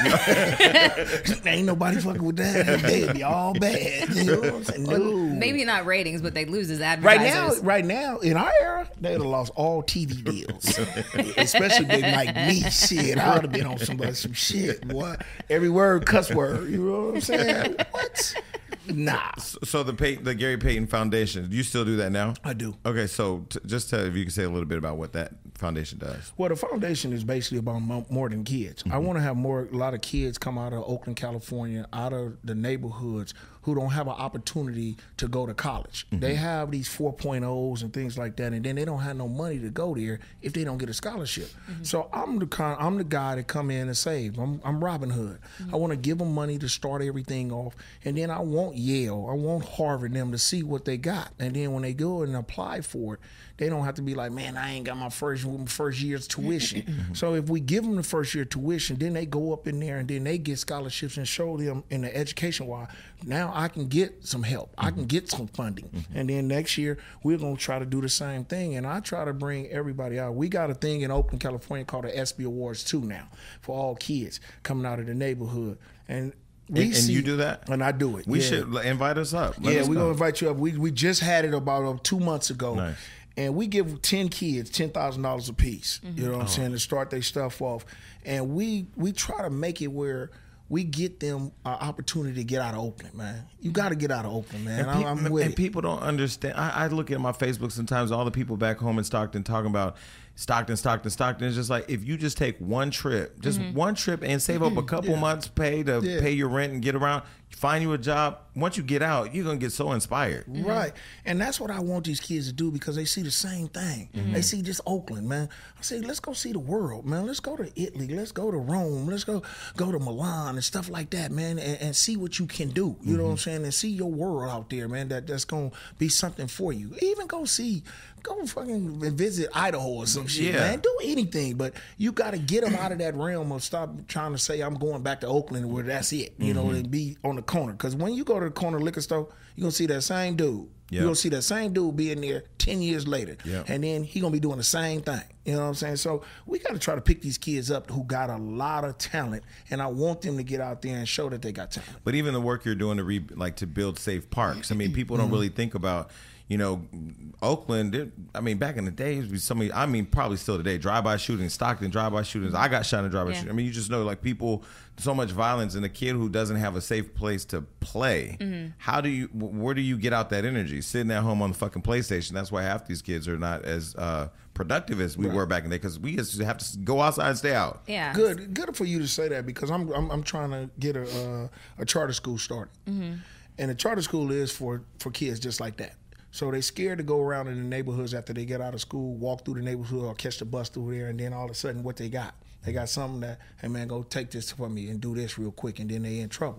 Ain't nobody fucking with that. They'd be all bad. You know what I'm saying? No. Maybe not ratings, but they'd lose his Right advertisers. now, right now, in our era, they'd have lost all T V deals. Especially big like me. Shit, I would have been on somebody some shit. Boy, every word cuss word. You know what I'm saying? What? Nah, So the Pey- the Gary Payton Foundation, do you still do that now? I do. Okay, so t- just tell if you can say a little bit about what that foundation does. Well, the foundation is basically about mo- more than kids. I want to have more, a lot of kids come out of Oakland, California, out of the neighborhoods who don't have an opportunity to go to college. They have these four point ohs and things like that, and then they don't have no money to go there if they don't get a scholarship. So I'm the kind, I'm the guy that come in and save. I'm, I'm Robin Hood. I want to give them money to start everything off, and then I want Yale, I want Harvard them to see what they got, and then when they go and apply for it, they don't have to be like, man, I ain't got my first first year's tuition. So if we give them the first year tuition, then they go up in there and then they get scholarships and show them in the education why now I can get some help. I can get some funding. And then next year, we're going to try to do the same thing. And I try to bring everybody out. We got a thing in Oakland, California called the ESPY Awards two now for all kids coming out of the neighborhood. And we And, and see, you do that? And I do it. We yeah. should l- invite us up. Let Yeah, us we're know. gonna invite you up. We we just had it about uh, two months ago, Nice. and we give ten kids ten thousand dollars a piece. You know what I'm Oh. saying, to start their stuff off, and we we try to make it where we get them an opportunity to get out of Oakland, man. You got to get out of Oakland, man. And, I'm, peop- I'm with and it. people don't understand. I, I look at my Facebook sometimes, all the people back home in Stockton talking about Stockton, Stockton, Stockton. It's just like, if you just take one trip, just one trip and save up a couple months pay to Yeah. pay your rent and get around, find you a job. Once you get out, you're going to get so inspired. Right. And that's what I want these kids to do because they see the same thing. They see just Oakland, man. I say, let's go see the world, man. Let's go to Italy. Let's go to Rome. Let's go go to Milan and stuff like that, man, and, and see what you can do. You know what I'm saying? And see your world out there, man, that, that's going to be something for you. Even go see, go fucking visit Idaho or some shit, Yeah. man. Do anything, but you got to get them out of that realm of stop trying to say, I'm going back to Oakland where that's it, you know, and be on the corner. Because when you go to the corner liquor store, you're going to see that same dude. Yeah. You're going to see that same dude being there ten years later. Yeah. And then he going to be doing the same thing. You know what I'm saying? So we got to try to pick these kids up who got a lot of talent, and I want them to get out there and show that they got talent. But even the work you're doing to re, like to build safe parks. I mean, people don't really think about, you know, Oakland. it- I mean, back in the days, somebody. I mean, probably still today, drive-by shootings, Stockton drive-by shootings. I got shot in drive-by Yeah. shooting. I mean, you just know, like, people, so much violence, and a kid who doesn't have a safe place to play. How do you? Where do you get out that energy? Sitting at home on the fucking PlayStation. That's why half these kids are not as uh, productive as we were back in the day, because we used to have to go outside and stay out. Yeah. Good, good for you to say that because I'm I'm, I'm trying to get a uh, a charter school started, and a charter school is for for kids just like that. So they scared to go around in the neighborhoods after they get out of school, walk through the neighborhood or catch the bus through there, and then all of a sudden what they got, they got something that, hey man, go take this for me and do this real quick, and then they in trouble.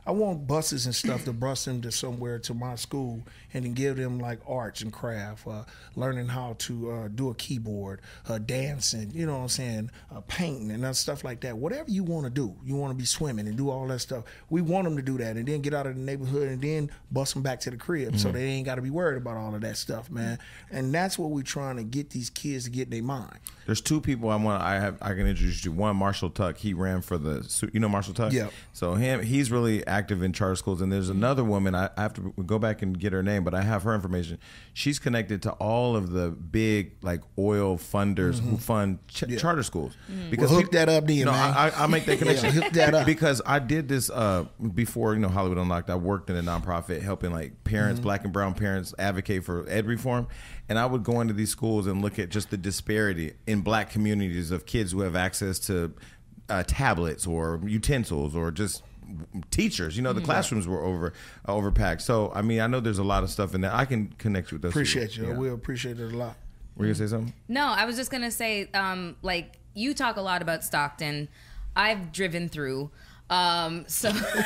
I want buses and stuff to bus them to somewhere to my school and then give them like arts and craft, uh, learning how to uh, do a keyboard, uh, dancing, you know what I'm saying, uh, painting and stuff like that. Whatever you want to do, you want to be swimming and do all that stuff. We want them to do that and then get out of the neighborhood and then bus them back to the crib mm-hmm. so they ain't got to be worried about all of that stuff, man. And that's what we're trying to get these kids to get in their mind. There's two people I want. I have. I can introduce you. One, Marshall Tuck. He ran for the. You know Marshall Tuck. Yeah. So him. He's really active in charter schools. And there's another woman. I, I have to go back and get her name, but I have her information. She's connected to all of the big like oil funders mm-hmm. who fund ch- yeah. charter schools. Mm-hmm. Because well, hook people, that up, then, no, man. I, I make that connection. yeah, hook that up. Because I did this uh, before. You know, Hollywood Unlocked. I worked in a nonprofit helping like parents, mm-hmm. black and brown parents, advocate for ed reform. And I would go into these schools and look at just the disparity in black communities of kids who have access to uh, tablets or utensils or just teachers. You know, the mm-hmm. classrooms were over uh, overpacked. So, I mean, I know there's a lot of stuff in there. I can connect you with those. Appreciate you. Yeah. We appreciate it a lot. Were you going to say something? No, I was just going to say, um, like, you talk a lot about Stockton. I've driven through. Um, so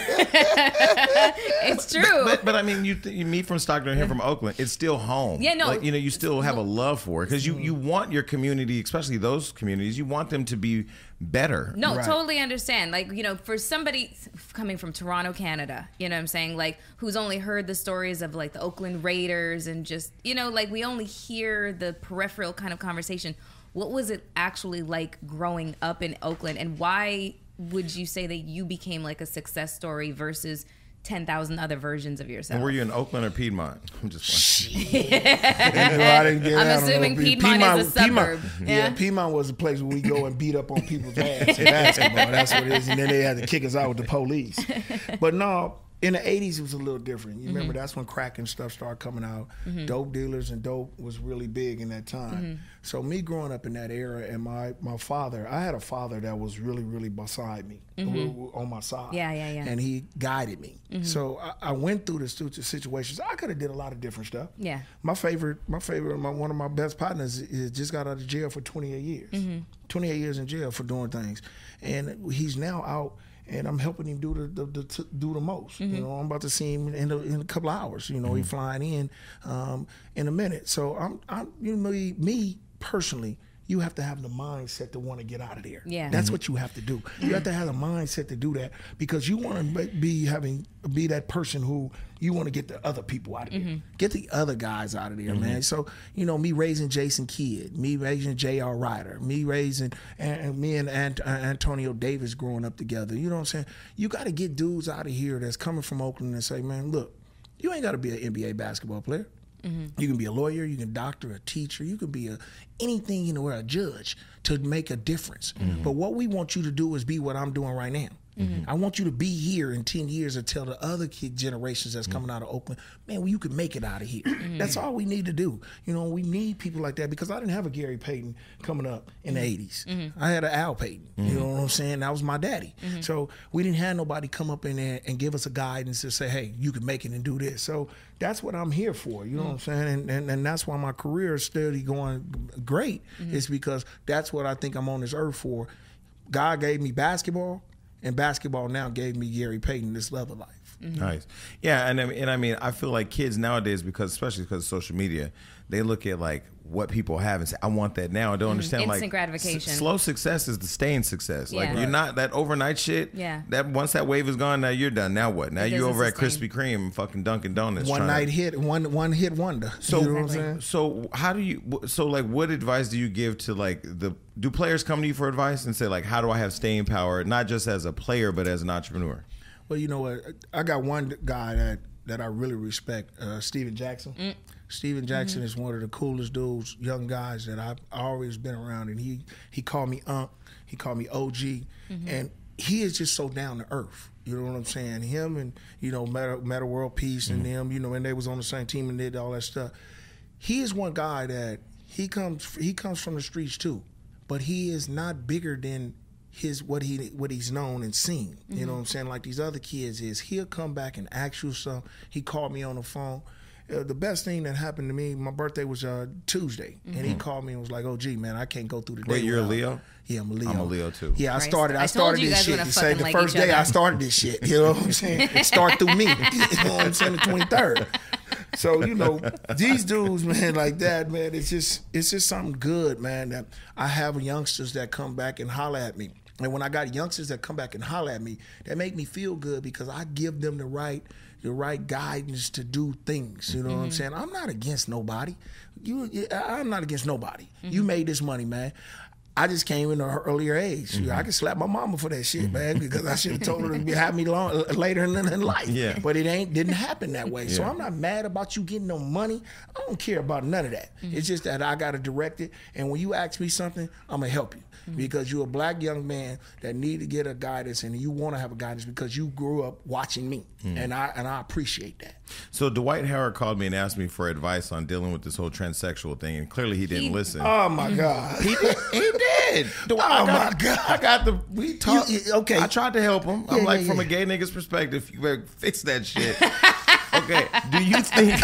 it's true. But, but, but I mean, you th- you meet from Stockton and here from Oakland, it's still home. Yeah, no. Like, you know, you still have a love for it because you, you want your community, especially those communities, you want them to be better. No, right. totally understand. Like, you know, for somebody coming from Toronto, Canada, you know what I'm saying? Like, who's only heard the stories of like the Oakland Raiders and just, you know, like we only hear the peripheral kind of conversation. What was it actually like growing up in Oakland, and why would you say that you became like a success story versus ten thousand other versions of yourself? And were you in Oakland or Piedmont? I'm just wondering. I didn't get I'm assuming Piedmont, Piedmont is a suburb. Piedmont, yeah? yeah, Piedmont was a place where we go and beat up on people's ass in basketball. That's what it is. And then they had to kick us out with the police. But no, in the eighties, it was a little different. You remember, mm-hmm. that's when crack and stuff started coming out. Mm-hmm. Dope dealers and dope was really big in that time. Mm-hmm. So me growing up in that era, and my, my father, I had a father that was really, really beside me, mm-hmm. on my side. Yeah, yeah, yeah. And he guided me. Mm-hmm. So I, I went through the situations. I could have did a lot of different stuff. Yeah. My favorite, my favorite, my, one of my best partners is just got out of jail for twenty-eight years. Mm-hmm. twenty-eight years in jail for doing things. And he's now out. And I'm helping him do the, the, the t- do the most. Mm-hmm. You know, I'm about to see him in a, in a couple of hours. You know, mm-hmm. he's flying in um, in a minute. So I'm, I'm you know, me, me personally, you have to have the mindset to want to get out of there. Yeah, that's mm-hmm. what you have to do. You have to have the mindset to do that because you want to be having be that person who you want to get the other people out of there, mm-hmm. get the other guys out of there, mm-hmm. man. So you know, me raising Jason Kidd, me raising J R. Ryder, me raising and, and me and Ant- Antonio Davis growing up together. You know what I'm saying? You got to get dudes out of here that's coming from Oakland and say, man, look, you ain't got to be an N B A basketball player. Mm-hmm. You can be a lawyer, you can doctor, a teacher, you can be a anything in the world, a judge, to make a difference. Mm-hmm. But what we want you to do is be what I'm doing right now. Mm-hmm. I want you to be here in ten years and tell the other kid generations that's coming out of Oakland, man, well, you can make it out of here. Mm-hmm. That's all we need to do. You know, we need people like that because I didn't have a Gary Payton coming up in the eighties. Mm-hmm. I had an Al Payton. Mm-hmm. You know what I'm saying? That was my daddy. Mm-hmm. So we didn't have nobody come up in there and give us a guidance to say, hey, you can make it and do this. So that's what I'm here for. You know mm-hmm. what I'm saying? And, and and that's why my career is steadily going great. Mm-hmm. It's because that's what I think I'm on this earth for. God gave me basketball. And basketball now gave me Gary Payton this other life. Mm-hmm. Nice. Yeah, and I mean, and I mean, I feel like kids nowadays, because especially because of social media, they look at like what people have and say, I want that now. I don't mm-hmm. understand Instant like gratification. S- slow success is the staying success. Yeah. Like Right. you're not that overnight shit. Yeah. That once that wave is gone, now you're done. Now what? Now It you're doesn't over at sustain. Krispy Kreme and fucking Dunkin' Donuts. One trying night to, hit, one one hit wonder. So, you know what I'm saying? so how do you? So like, what advice do you give to like the? Do players come to you for advice and say like, how do I have staying power, not just as a player but as an entrepreneur? Well, you know what? I got one guy that, that I really respect, uh, Steven Jackson. Mm. Steven Jackson mm-hmm. is one of the coolest dudes, young guys that I've always been around, and he he called me Unc, he called me O G, mm-hmm. and he is just so down to earth. You know what I'm saying? Him and you know Meta, Meta World Peace mm-hmm. and them, you know, and they was on the same team and did all that stuff. He is one guy that he comes he comes from the streets too, but he is not bigger than his what he what he's known and seen. Mm-hmm. You know what I'm saying? Like these other kids is, he'll come back and ask you something. He called me on the phone, uh, the best thing that happened to me, my birthday was uh, Tuesday, mm-hmm. and he called me and was like, "Oh, gee, man, I can't go through the day." Wait, you're a without-" Leo? Yeah, I'm a Leo. I'm a Leo too. Yeah, I Right. started. I, I told started you this guys shit. wouldn't You say fucking the like first each day other. I started this shit. You know what I'm saying? Start through me. You know what I'm saying? The twenty-third. So you know these dudes, man, like that, man. It's just it's just something good, man. That I have youngsters that come back and holler at me, and when I got youngsters that come back and holler at me, that make me feel good because I give them the right. the right guidance to do things. You know Mm-hmm. what I'm saying? I'm not against nobody. You, I'm not against nobody. Mm-hmm. You made this money, man. I just came in an earlier age. Mm-hmm. I could slap my mama for that shit, man, because I should have told her to have me long, later in, in life. Yeah. But it ain't didn't happen that way. So Yeah. I'm not mad about you getting no money. I don't care about none of that. Mm-hmm. It's just that I got to direct it. And when you ask me something, I'm going to help you. Mm-hmm. Because you're a black young man that need to get a guidance, and you want to have a guidance because you grew up watching me. Mm-hmm. And I and I appreciate that. So Dwight Howard called me and asked me for advice on dealing with this whole transsexual thing, and clearly he didn't He- listen. Oh, my God. He did. He did. Oh, I got, my God. I got the. We talked. You- you- okay. I tried to help him. Yeah, I'm like, yeah, from yeah. a gay nigga's perspective, you better fix that shit. Okay. Do you think?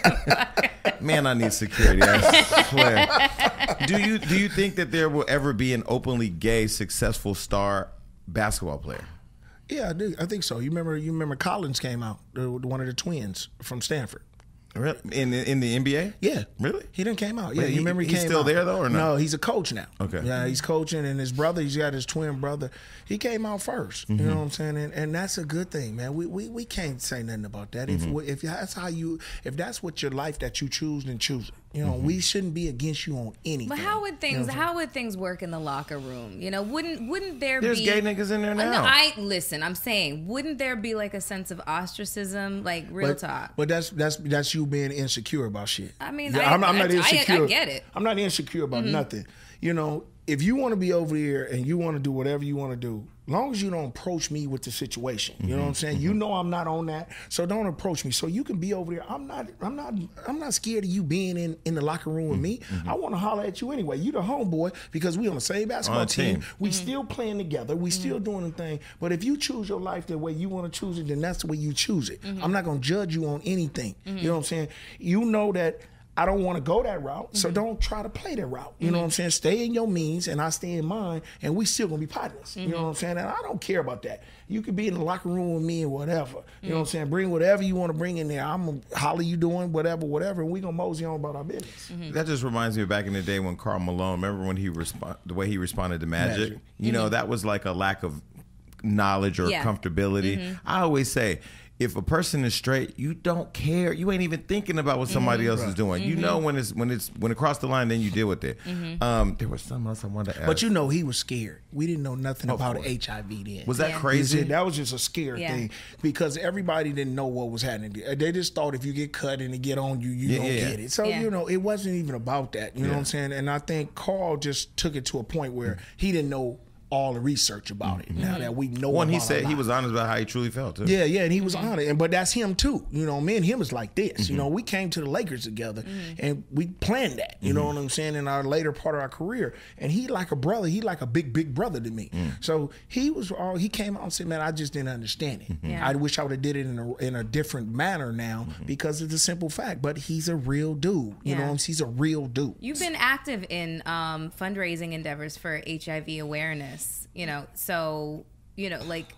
Man, I need security. I swear. Do you do you think that there will ever be an openly gay, successful star basketball player? Yeah, I do. I think so. You remember? You remember Collins came out, the, one of the twins from Stanford. Really? In the, in the N B A? Yeah, Really? He didn't came out. But Yeah, he- you remember he he's came still out. there, though, or no? No, he's a coach now. Okay. Yeah, he's coaching, and his brother, he's got his twin brother. He came out 1st Mm-hmm. You know what I'm saying? And, and that's a good thing, man. We we, we can't say nothing about that. Mm-hmm. If if that's how you, if that's what your life that you choose, then choose it. You know, Mm-hmm. we shouldn't be against you on anything. But how would You things know what I'm how would things work in the locker room? You know, wouldn't wouldn't there There's be gay niggas in there Uh, now. No, I listen. I'm saying, wouldn't there be like a sense of ostracism, like real but, talk? But that's that's that's you being insecure about shit. I mean, Yeah, I- I'm, I'm not I- I- I insecure. get it. I'm not insecure about nothing. You know, if you want to be over here and you want to do whatever you want to do, long as you don't approach me with the situation, you know what I'm saying? You know I'm not on that, so don't approach me. So you can be over there. I'm not. I'm not. I'm not scared of you being in, in the locker room with me. I want to holler at you anyway. You the homeboy because we on the same basketball On a team. team. We still playing together. We still doing the thing. But if you choose your life the way you want to choose it, then that's the way you choose it. I'm not gonna judge you on anything. You know what I'm saying? You know that. I don't want to go that route, so don't try to play that route. You know what I'm saying? Stay in your means, and I stay in mine, and we still gonna be partners. You know what I'm saying? And I don't care about that. You could be in the locker room with me and whatever. You know what I'm saying? Bring whatever you want to bring in there. I'm gonna holler you doing whatever, whatever, and we gonna mosey on about our business. That just reminds me of back in the day when Karl Malone, remember when he respond the way he responded to Magic? Magic. You know, that was like a lack of knowledge or Yeah. comfortability. I always say, if a person is straight, you don't care. You ain't even thinking about what somebody else is doing. You know when it's when it's when it crossed the line, then you deal with it. Um, there was something else I wanted to ask. But you know he was scared. We didn't know nothing Of about course. H I V then. was that Yeah. crazy? That was just a scare Yeah. thing because everybody didn't know what was happening. They just thought if you get cut and it get on you, you Yeah, don't yeah. get it. So Yeah. you know it wasn't even about that. You know Yeah. what I'm saying? And I think Carl just took it to a point where he didn't know all the research about it. Now that we know, One, he about a said he lot. was honest about how he truly felt too. Yeah, yeah, and he was on it. And but that's him too. You know, me and him is like this. You know, we came to the Lakers together and we planned that. You know what I'm saying? In our later part of our career. And he like a brother, he like a big, big brother to me. So he was all he came out and said, man, I just didn't understand it. Yeah. I wish I would have did it in a in a different manner now because of the simple fact. But he's a real dude. You Yeah. know, he's a real dude. You've been active in um, fundraising endeavors for H I V awareness, you know, so, you know, like,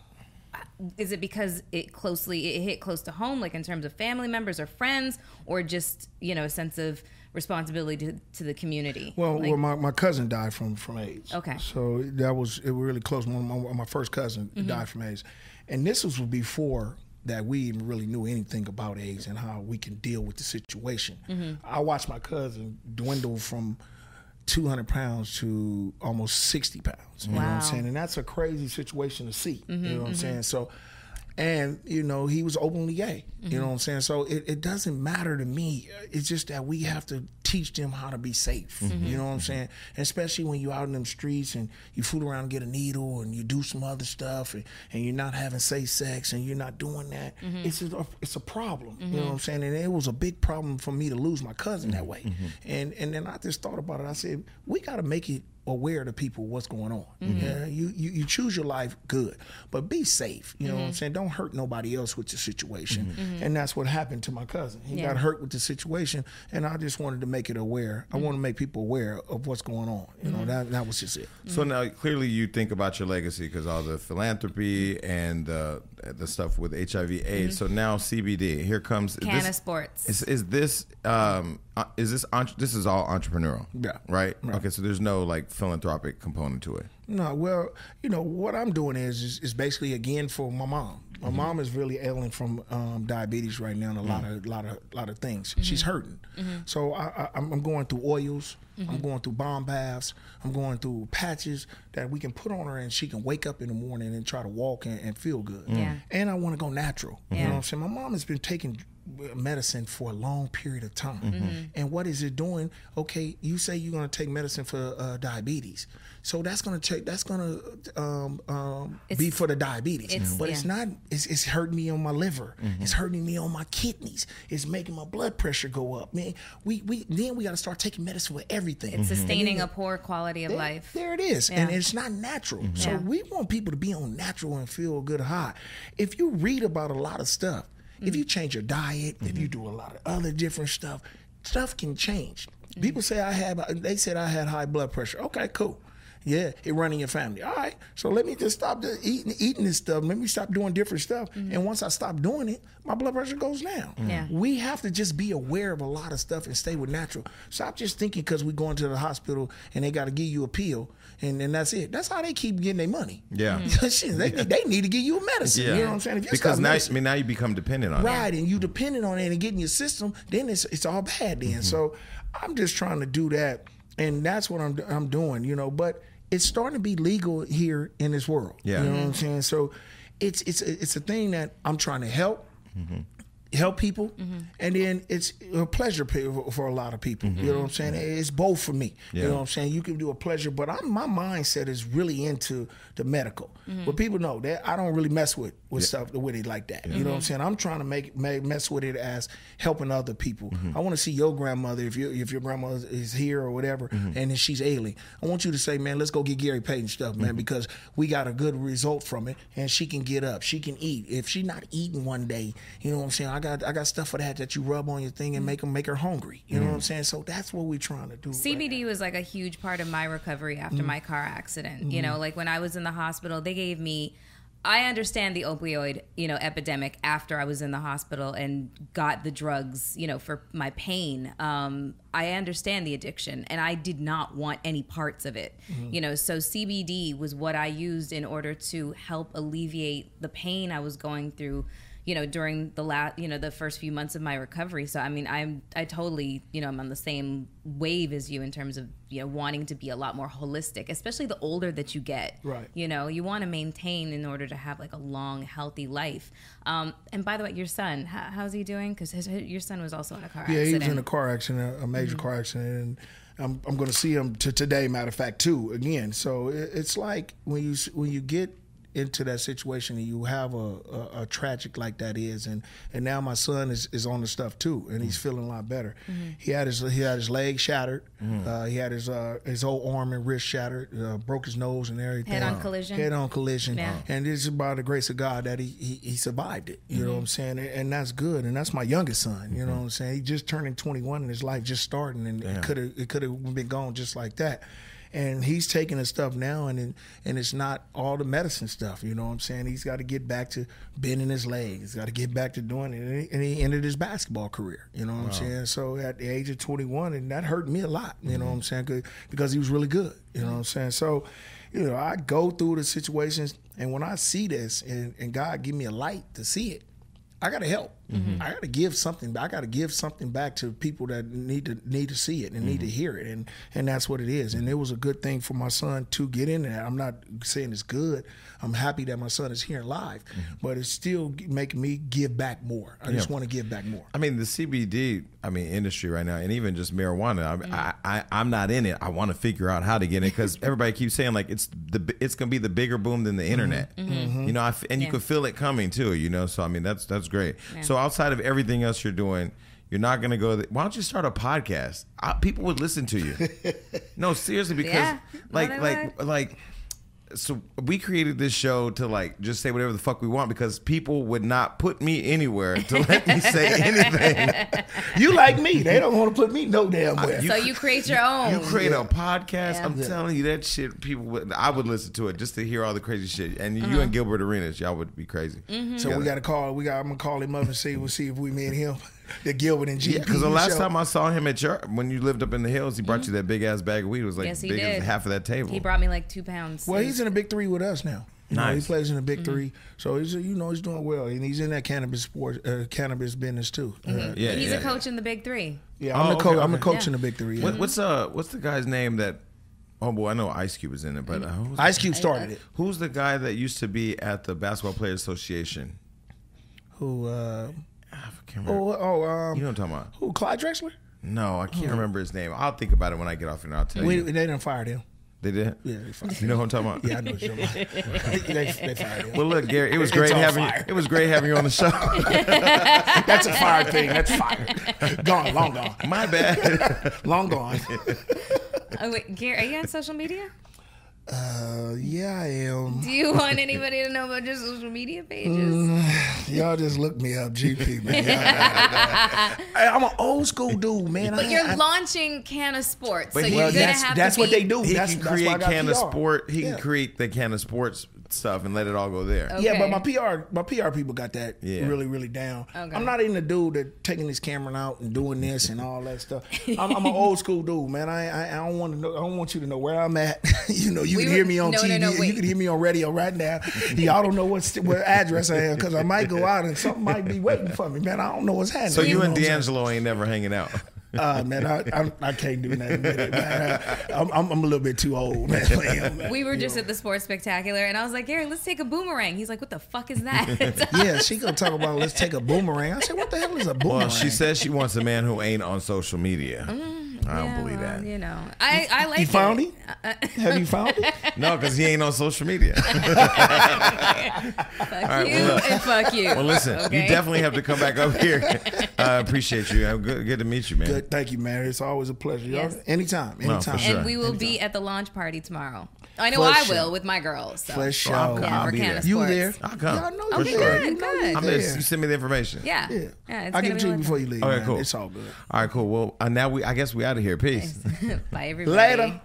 is it because it closely, it hit close to home, like in terms of family members or friends, or just, you know, a sense of responsibility to, to the community? Well, Like- well, my, my cousin died from, from AIDS. Okay. So that was it was really close. My, my, my first cousin died from AIDS, and this was before that we even really knew anything about AIDS and how we can deal with the situation. I watched my cousin dwindle from two hundred pounds to almost sixty pounds. You know what Wow. I'm saying? And that's a crazy situation to see. You know what I'm saying? So, and, you know, he was openly gay. You know what I'm saying? So it, it doesn't matter to me. It's just that we have to teach them how to be safe. You know what I'm saying? And especially when you're out in them streets and you fool around and get a needle and you do some other stuff and, and you're not having safe sex and you're not doing that. It's a, it's a problem. You know what I'm saying? And it was a big problem for me to lose my cousin that way. And and then I just thought about it. I said, we got to make it aware to people what's going on. Mm-hmm. Yeah, you, you you choose your life good, but be safe. You know mm-hmm. what I'm saying? Don't hurt nobody else with the situation. Mm-hmm. And that's what happened to my cousin. He yeah. got hurt with the situation, and I just wanted to make it aware. Mm-hmm. I want to make people aware of what's going on. You know, mm-hmm. that that was just it. So now clearly you think about your legacy because all the philanthropy and uh, the stuff with H I V AIDS. Mm-hmm. So now C B D. Here comes Canna this, Sports. Is, is this um, uh, is this entre- this is all entrepreneurial? Yeah. Right? right. Okay. So there's no like philanthropic component to it. No. Well, you know what I'm doing is is, is basically again for my mom. My mm-hmm. mom is really ailing from um, diabetes right now and a mm-hmm. lot of lot of lot of things. Mm-hmm. She's hurting. Mm-hmm. So I, I, I'm going through oils. Mm-hmm. I'm going through bomb baths. I'm going through patches that we can put on her and she can wake up in the morning and try to walk and, and feel good. Yeah. And I want to go natural. Yeah. You know what I'm saying? My mom has been taking medicine for a long period of time. Mm-hmm. And what is it doing? Okay, you say you're going to take medicine for uh, diabetes. So that's going to take, that's going to um, um, be for the diabetes. It's, but yeah. it's not, it's, it's hurting me on my liver. Mm-hmm. It's hurting me on my kidneys. It's making my blood pressure go up. Man, we, we then we got to start taking medicine for everything. It's sustaining then, a poor quality of there, life. There it is. Yeah. And it's not natural. Mm-hmm. So yeah. we want people to be on natural and feel good high. If you read about a lot of stuff, if you change your diet, mm-hmm. if you do a lot of other different stuff, stuff can change. Mm-hmm. People say I have, they said I had high blood pressure. Okay, cool. Yeah, it run in your family. All right, so let me just stop the eating eating this stuff. Let me stop doing different stuff. Mm-hmm. And once I stop doing it, my blood pressure goes down. Mm-hmm. Yeah. We have to just be aware of a lot of stuff and stay with natural. Stop just thinking because we're going to the hospital and they got to give you a pill and, and that's it. That's how they keep getting their money. Yeah. Mm-hmm. Shit, they, yeah. they need to give you a medicine. Yeah. You know what I'm saying? If you because now, medicine, I mean, now you become dependent on right, it. Right, and you dependent on it and getting your system, then it's it's all bad then. Mm-hmm. So I'm just trying to do that, and that's what I'm I'm doing, you know, but it's starting to be legal here in this world. Yeah. You know what I'm saying? So it's it's it's a thing that I'm trying to help. Mm-hmm. help people, mm-hmm. and then it's a pleasure for a lot of people. Mm-hmm. You know what I'm saying? It's both for me. Yeah. You know what I'm saying? You can do a pleasure, but I'm, my mindset is really into the medical. Mm-hmm. But people know that I don't really mess with with yeah. stuff with it like that. Yeah. You know what I'm saying? I'm trying to make, make mess with it as helping other people. Mm-hmm. I want to see your grandmother, if you if your grandmother is here or whatever, mm-hmm. and then she's ailing. I want you to say, man, let's go get Gary Payton stuff, man, mm-hmm. because we got a good result from it, and she can get up, she can eat. If she's not eating one day, you know what I'm saying? I got I got stuff for that that you rub on your thing and make them make her hungry. You know mm-hmm. what I'm saying? So that's what we're trying to do. C B D right was like a huge part of my recovery after mm-hmm. my car accident. Mm-hmm. You know, like when I was in the hospital, they gave me. I understand the opioid, you know, epidemic after I was in the hospital and got the drugs, you know, for my pain. Um, I understand the addiction, and I did not want any parts of it, mm-hmm. you know. So C B D was what I used in order to help alleviate the pain I was going through, you know, during the last, you know, the first few months of my recovery. So, I mean, I'm, I totally, you know, I'm on the same wave as you in terms of, you know, wanting to be a lot more holistic, especially the older that you get. Right. You know, you want to maintain in order to have like a long, healthy life. Um, and by the way, your son, how, how's he doing? Because your son was also in a car yeah, accident. Yeah, he was in a car accident, a major mm-hmm. car accident. And I'm, I'm going to see him to today, matter of fact, too, again. So it, it's like when you when you get into that situation and you have a, a, a tragic like that is, and and now my son is, is on the stuff too, and he's feeling a lot better. Mm-hmm. He had his he had his leg shattered, mm-hmm. uh, he had his uh, his whole arm and wrist shattered, uh, broke his nose and everything. Head on collision. Head on collision. Yeah. And it's by the grace of God that he he, he survived it. You mm-hmm. know what I'm saying? And that's good. And that's my youngest son. You mm-hmm. know what I'm saying? He just turning twenty-one and his life just starting, and Damn. it could have it could have been gone just like that. And he's taking the stuff now, and and it's not all the medicine stuff. You know what I'm saying? He's got to get back to bending his legs. He's got to get back to doing it. And he, and he ended his basketball career. You know what wow. I'm saying? So at the age of twenty-one, and that hurt me a lot. You mm-hmm. know what I'm saying? Because he was really good. You know what I'm saying? So, you know, I go through the situations, and when I see this, and, and God give me a light to see it, I got to help. Mm-hmm. I got to give something. I got to give something back to people that need to need to see it and mm-hmm. need to hear it, and and that's what it is. And it was a good thing for my son to get in there. I'm not saying it's good. I'm happy that my son is here live, mm-hmm. but it's still making me give back more. I yeah. just want to give back more. I mean, the C B D, I mean, industry right now, and even just marijuana. I, mm-hmm. I, I I'm not in it. I want to figure out how to get in it because everybody keeps saying like it's the it's gonna be the bigger boom than the internet. Mm-hmm. Mm-hmm. You know, I, and you yeah. can feel it coming too. You know, so I mean, that's that's great. Yeah. So outside of everything else you're doing, You're not gonna go. Th- Why don't you start a podcast? I, people would listen to you. No, seriously, because Yeah. like, Well, they like, would. like. So we created this show to like just say whatever the fuck we want because people would not put me anywhere to let me say anything. You like me. They don't want to put me no damn where. So you create your own. You create a podcast. Yeah. I'm Yeah. telling you that shit. People, would, I would listen to it just to hear all the crazy shit. And Uh-huh. you and Gilbert Arenas, y'all would be crazy. So we got to call. We got. I'm gonna call him up and see. We'll see if we me and him, the Gilbert and G. Yeah, because the last time I saw him at your when you lived up in the hills, he brought you that big ass bag of weed. It was like Yes, he big as did. half of that table. He brought me like two pounds. Well, he's in the big three with us now. You know, he Nice. plays in the big three, so he's you know he's doing well, and he's in that cannabis sport, uh, cannabis business too. Uh, yeah, He's yeah, a coach in the big three. yeah, I'm Oh, the coach. okay, I'm the okay. coach in Yeah. the big three. yeah. Yeah. What, what's uh what's the guy's name that? Oh boy, I know Ice Cube was in it, but uh, who's, Ice Cube started it. who's the guy that used to be at the Basketball Players Association? Who? Uh, I can't remember. oh, oh, um, You know what I'm talking about? who? Clyde Drexler? No, I can't remember his name. I'll think about it when I get off and I'll tell We, you. they didn't fire him. They did? Yeah, they fired You him. know who I'm talking about? Yeah, I know what you're talking about. they, they fired him. Well, look, Gary, it was It's great on having fire. it was great having you on the show. That's a fired thing. That's fired. Gone, long gone, My bad. long gone. Oh wait, Gary, are you on social media? Uh, yeah, I am. Do you want anybody to know about your social media pages? Mm. Y'all just look me up, G P, man. Y'all got it. Hey, I'm an old school dude, man. But I, you're I, launching Canna Sports, But so he- you're Well, gonna that's have that's to what be, they do. He that's, can that's why I create got Canada P R. Sport. He Yeah. can create the Canada Sports stuff and let it all go there. Okay. Yeah, but my P R, my P R people got that Yeah. really, really down. Okay. I'm not even the dude that taking his camera out and doing this and all that stuff. I'm, I'm an old school dude, man. I, I, I don't want to know. I don't want you to know where I'm at. you know, you We can were- hear me on no, T V. no, no, you wait. can hear me on radio right now. Y'all don't know what st- what address I am because I might go out and something might be waiting for me, man. I don't know what's happening. So you know and what I'm saying? D'Angelo ain't never hanging out. Uh, man, I, I I can't do nothing with it, man. I, I'm, I'm I'm a little bit too old, man. for him, man. We were just at the Sports Spectacular, and I was like, Gary, let's take a boomerang. He's like, what the fuck is that? Yeah, she gonna talk about let's take a boomerang. I said, what the hell is a boomerang? Well, she says she wants a man who ain't on social media. I don't Mm, Yeah, believe well, that. You know, I, I like you found it. him? Have you found him? No, because he ain't on social media. Fuck right, you well, look. and fuck you. Well, listen, Okay? you definitely have to come back up here. I appreciate you. Good, good to meet you, man. Good, thank you, man. It's always a pleasure. Y'all- Yes. Anytime, No, anytime. for sure. And we will be at the launch party tomorrow. I know For I sure. will with my girls. So. For sure. I'll come. Yeah, I'll for be Canna there. You Sports. there? I'll come. Y'all know For you sure. there. Good, You know good. you I'm there. there. You send me the information. Yeah. Yeah, yeah it's I'll gonna give it to be you a before you leave. Okay, man. cool. It's all good. All right, cool. Well, uh, now we. I guess we out of here. Peace. Bye, everybody. Later.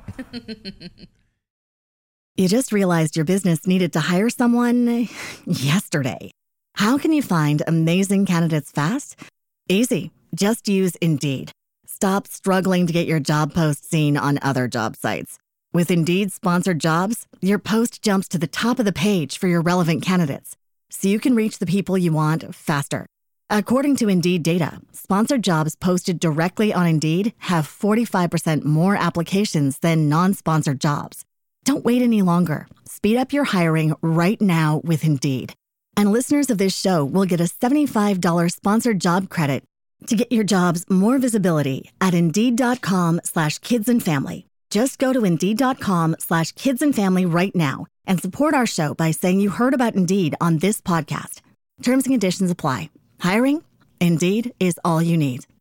You just realized your business needed to hire someone yesterday. How can you find amazing candidates fast? Easy. Just use Indeed. Stop struggling to get your job post seen on other job sites. With Indeed sponsored jobs, your post jumps to the top of the page for your relevant candidates, so you can reach the people you want faster. According to Indeed data, sponsored jobs posted directly on Indeed have forty-five percent more applications than non-sponsored jobs. Don't wait any longer. Speed up your hiring right now with Indeed. And listeners of this show will get a seventy-five dollars sponsored job credit to get your jobs more visibility at Indeed.com slash kids and family. Just go to Indeed.com slash kids and family right now and support our show by saying you heard about Indeed on this podcast. Terms and conditions apply. Hiring? Indeed is all you need.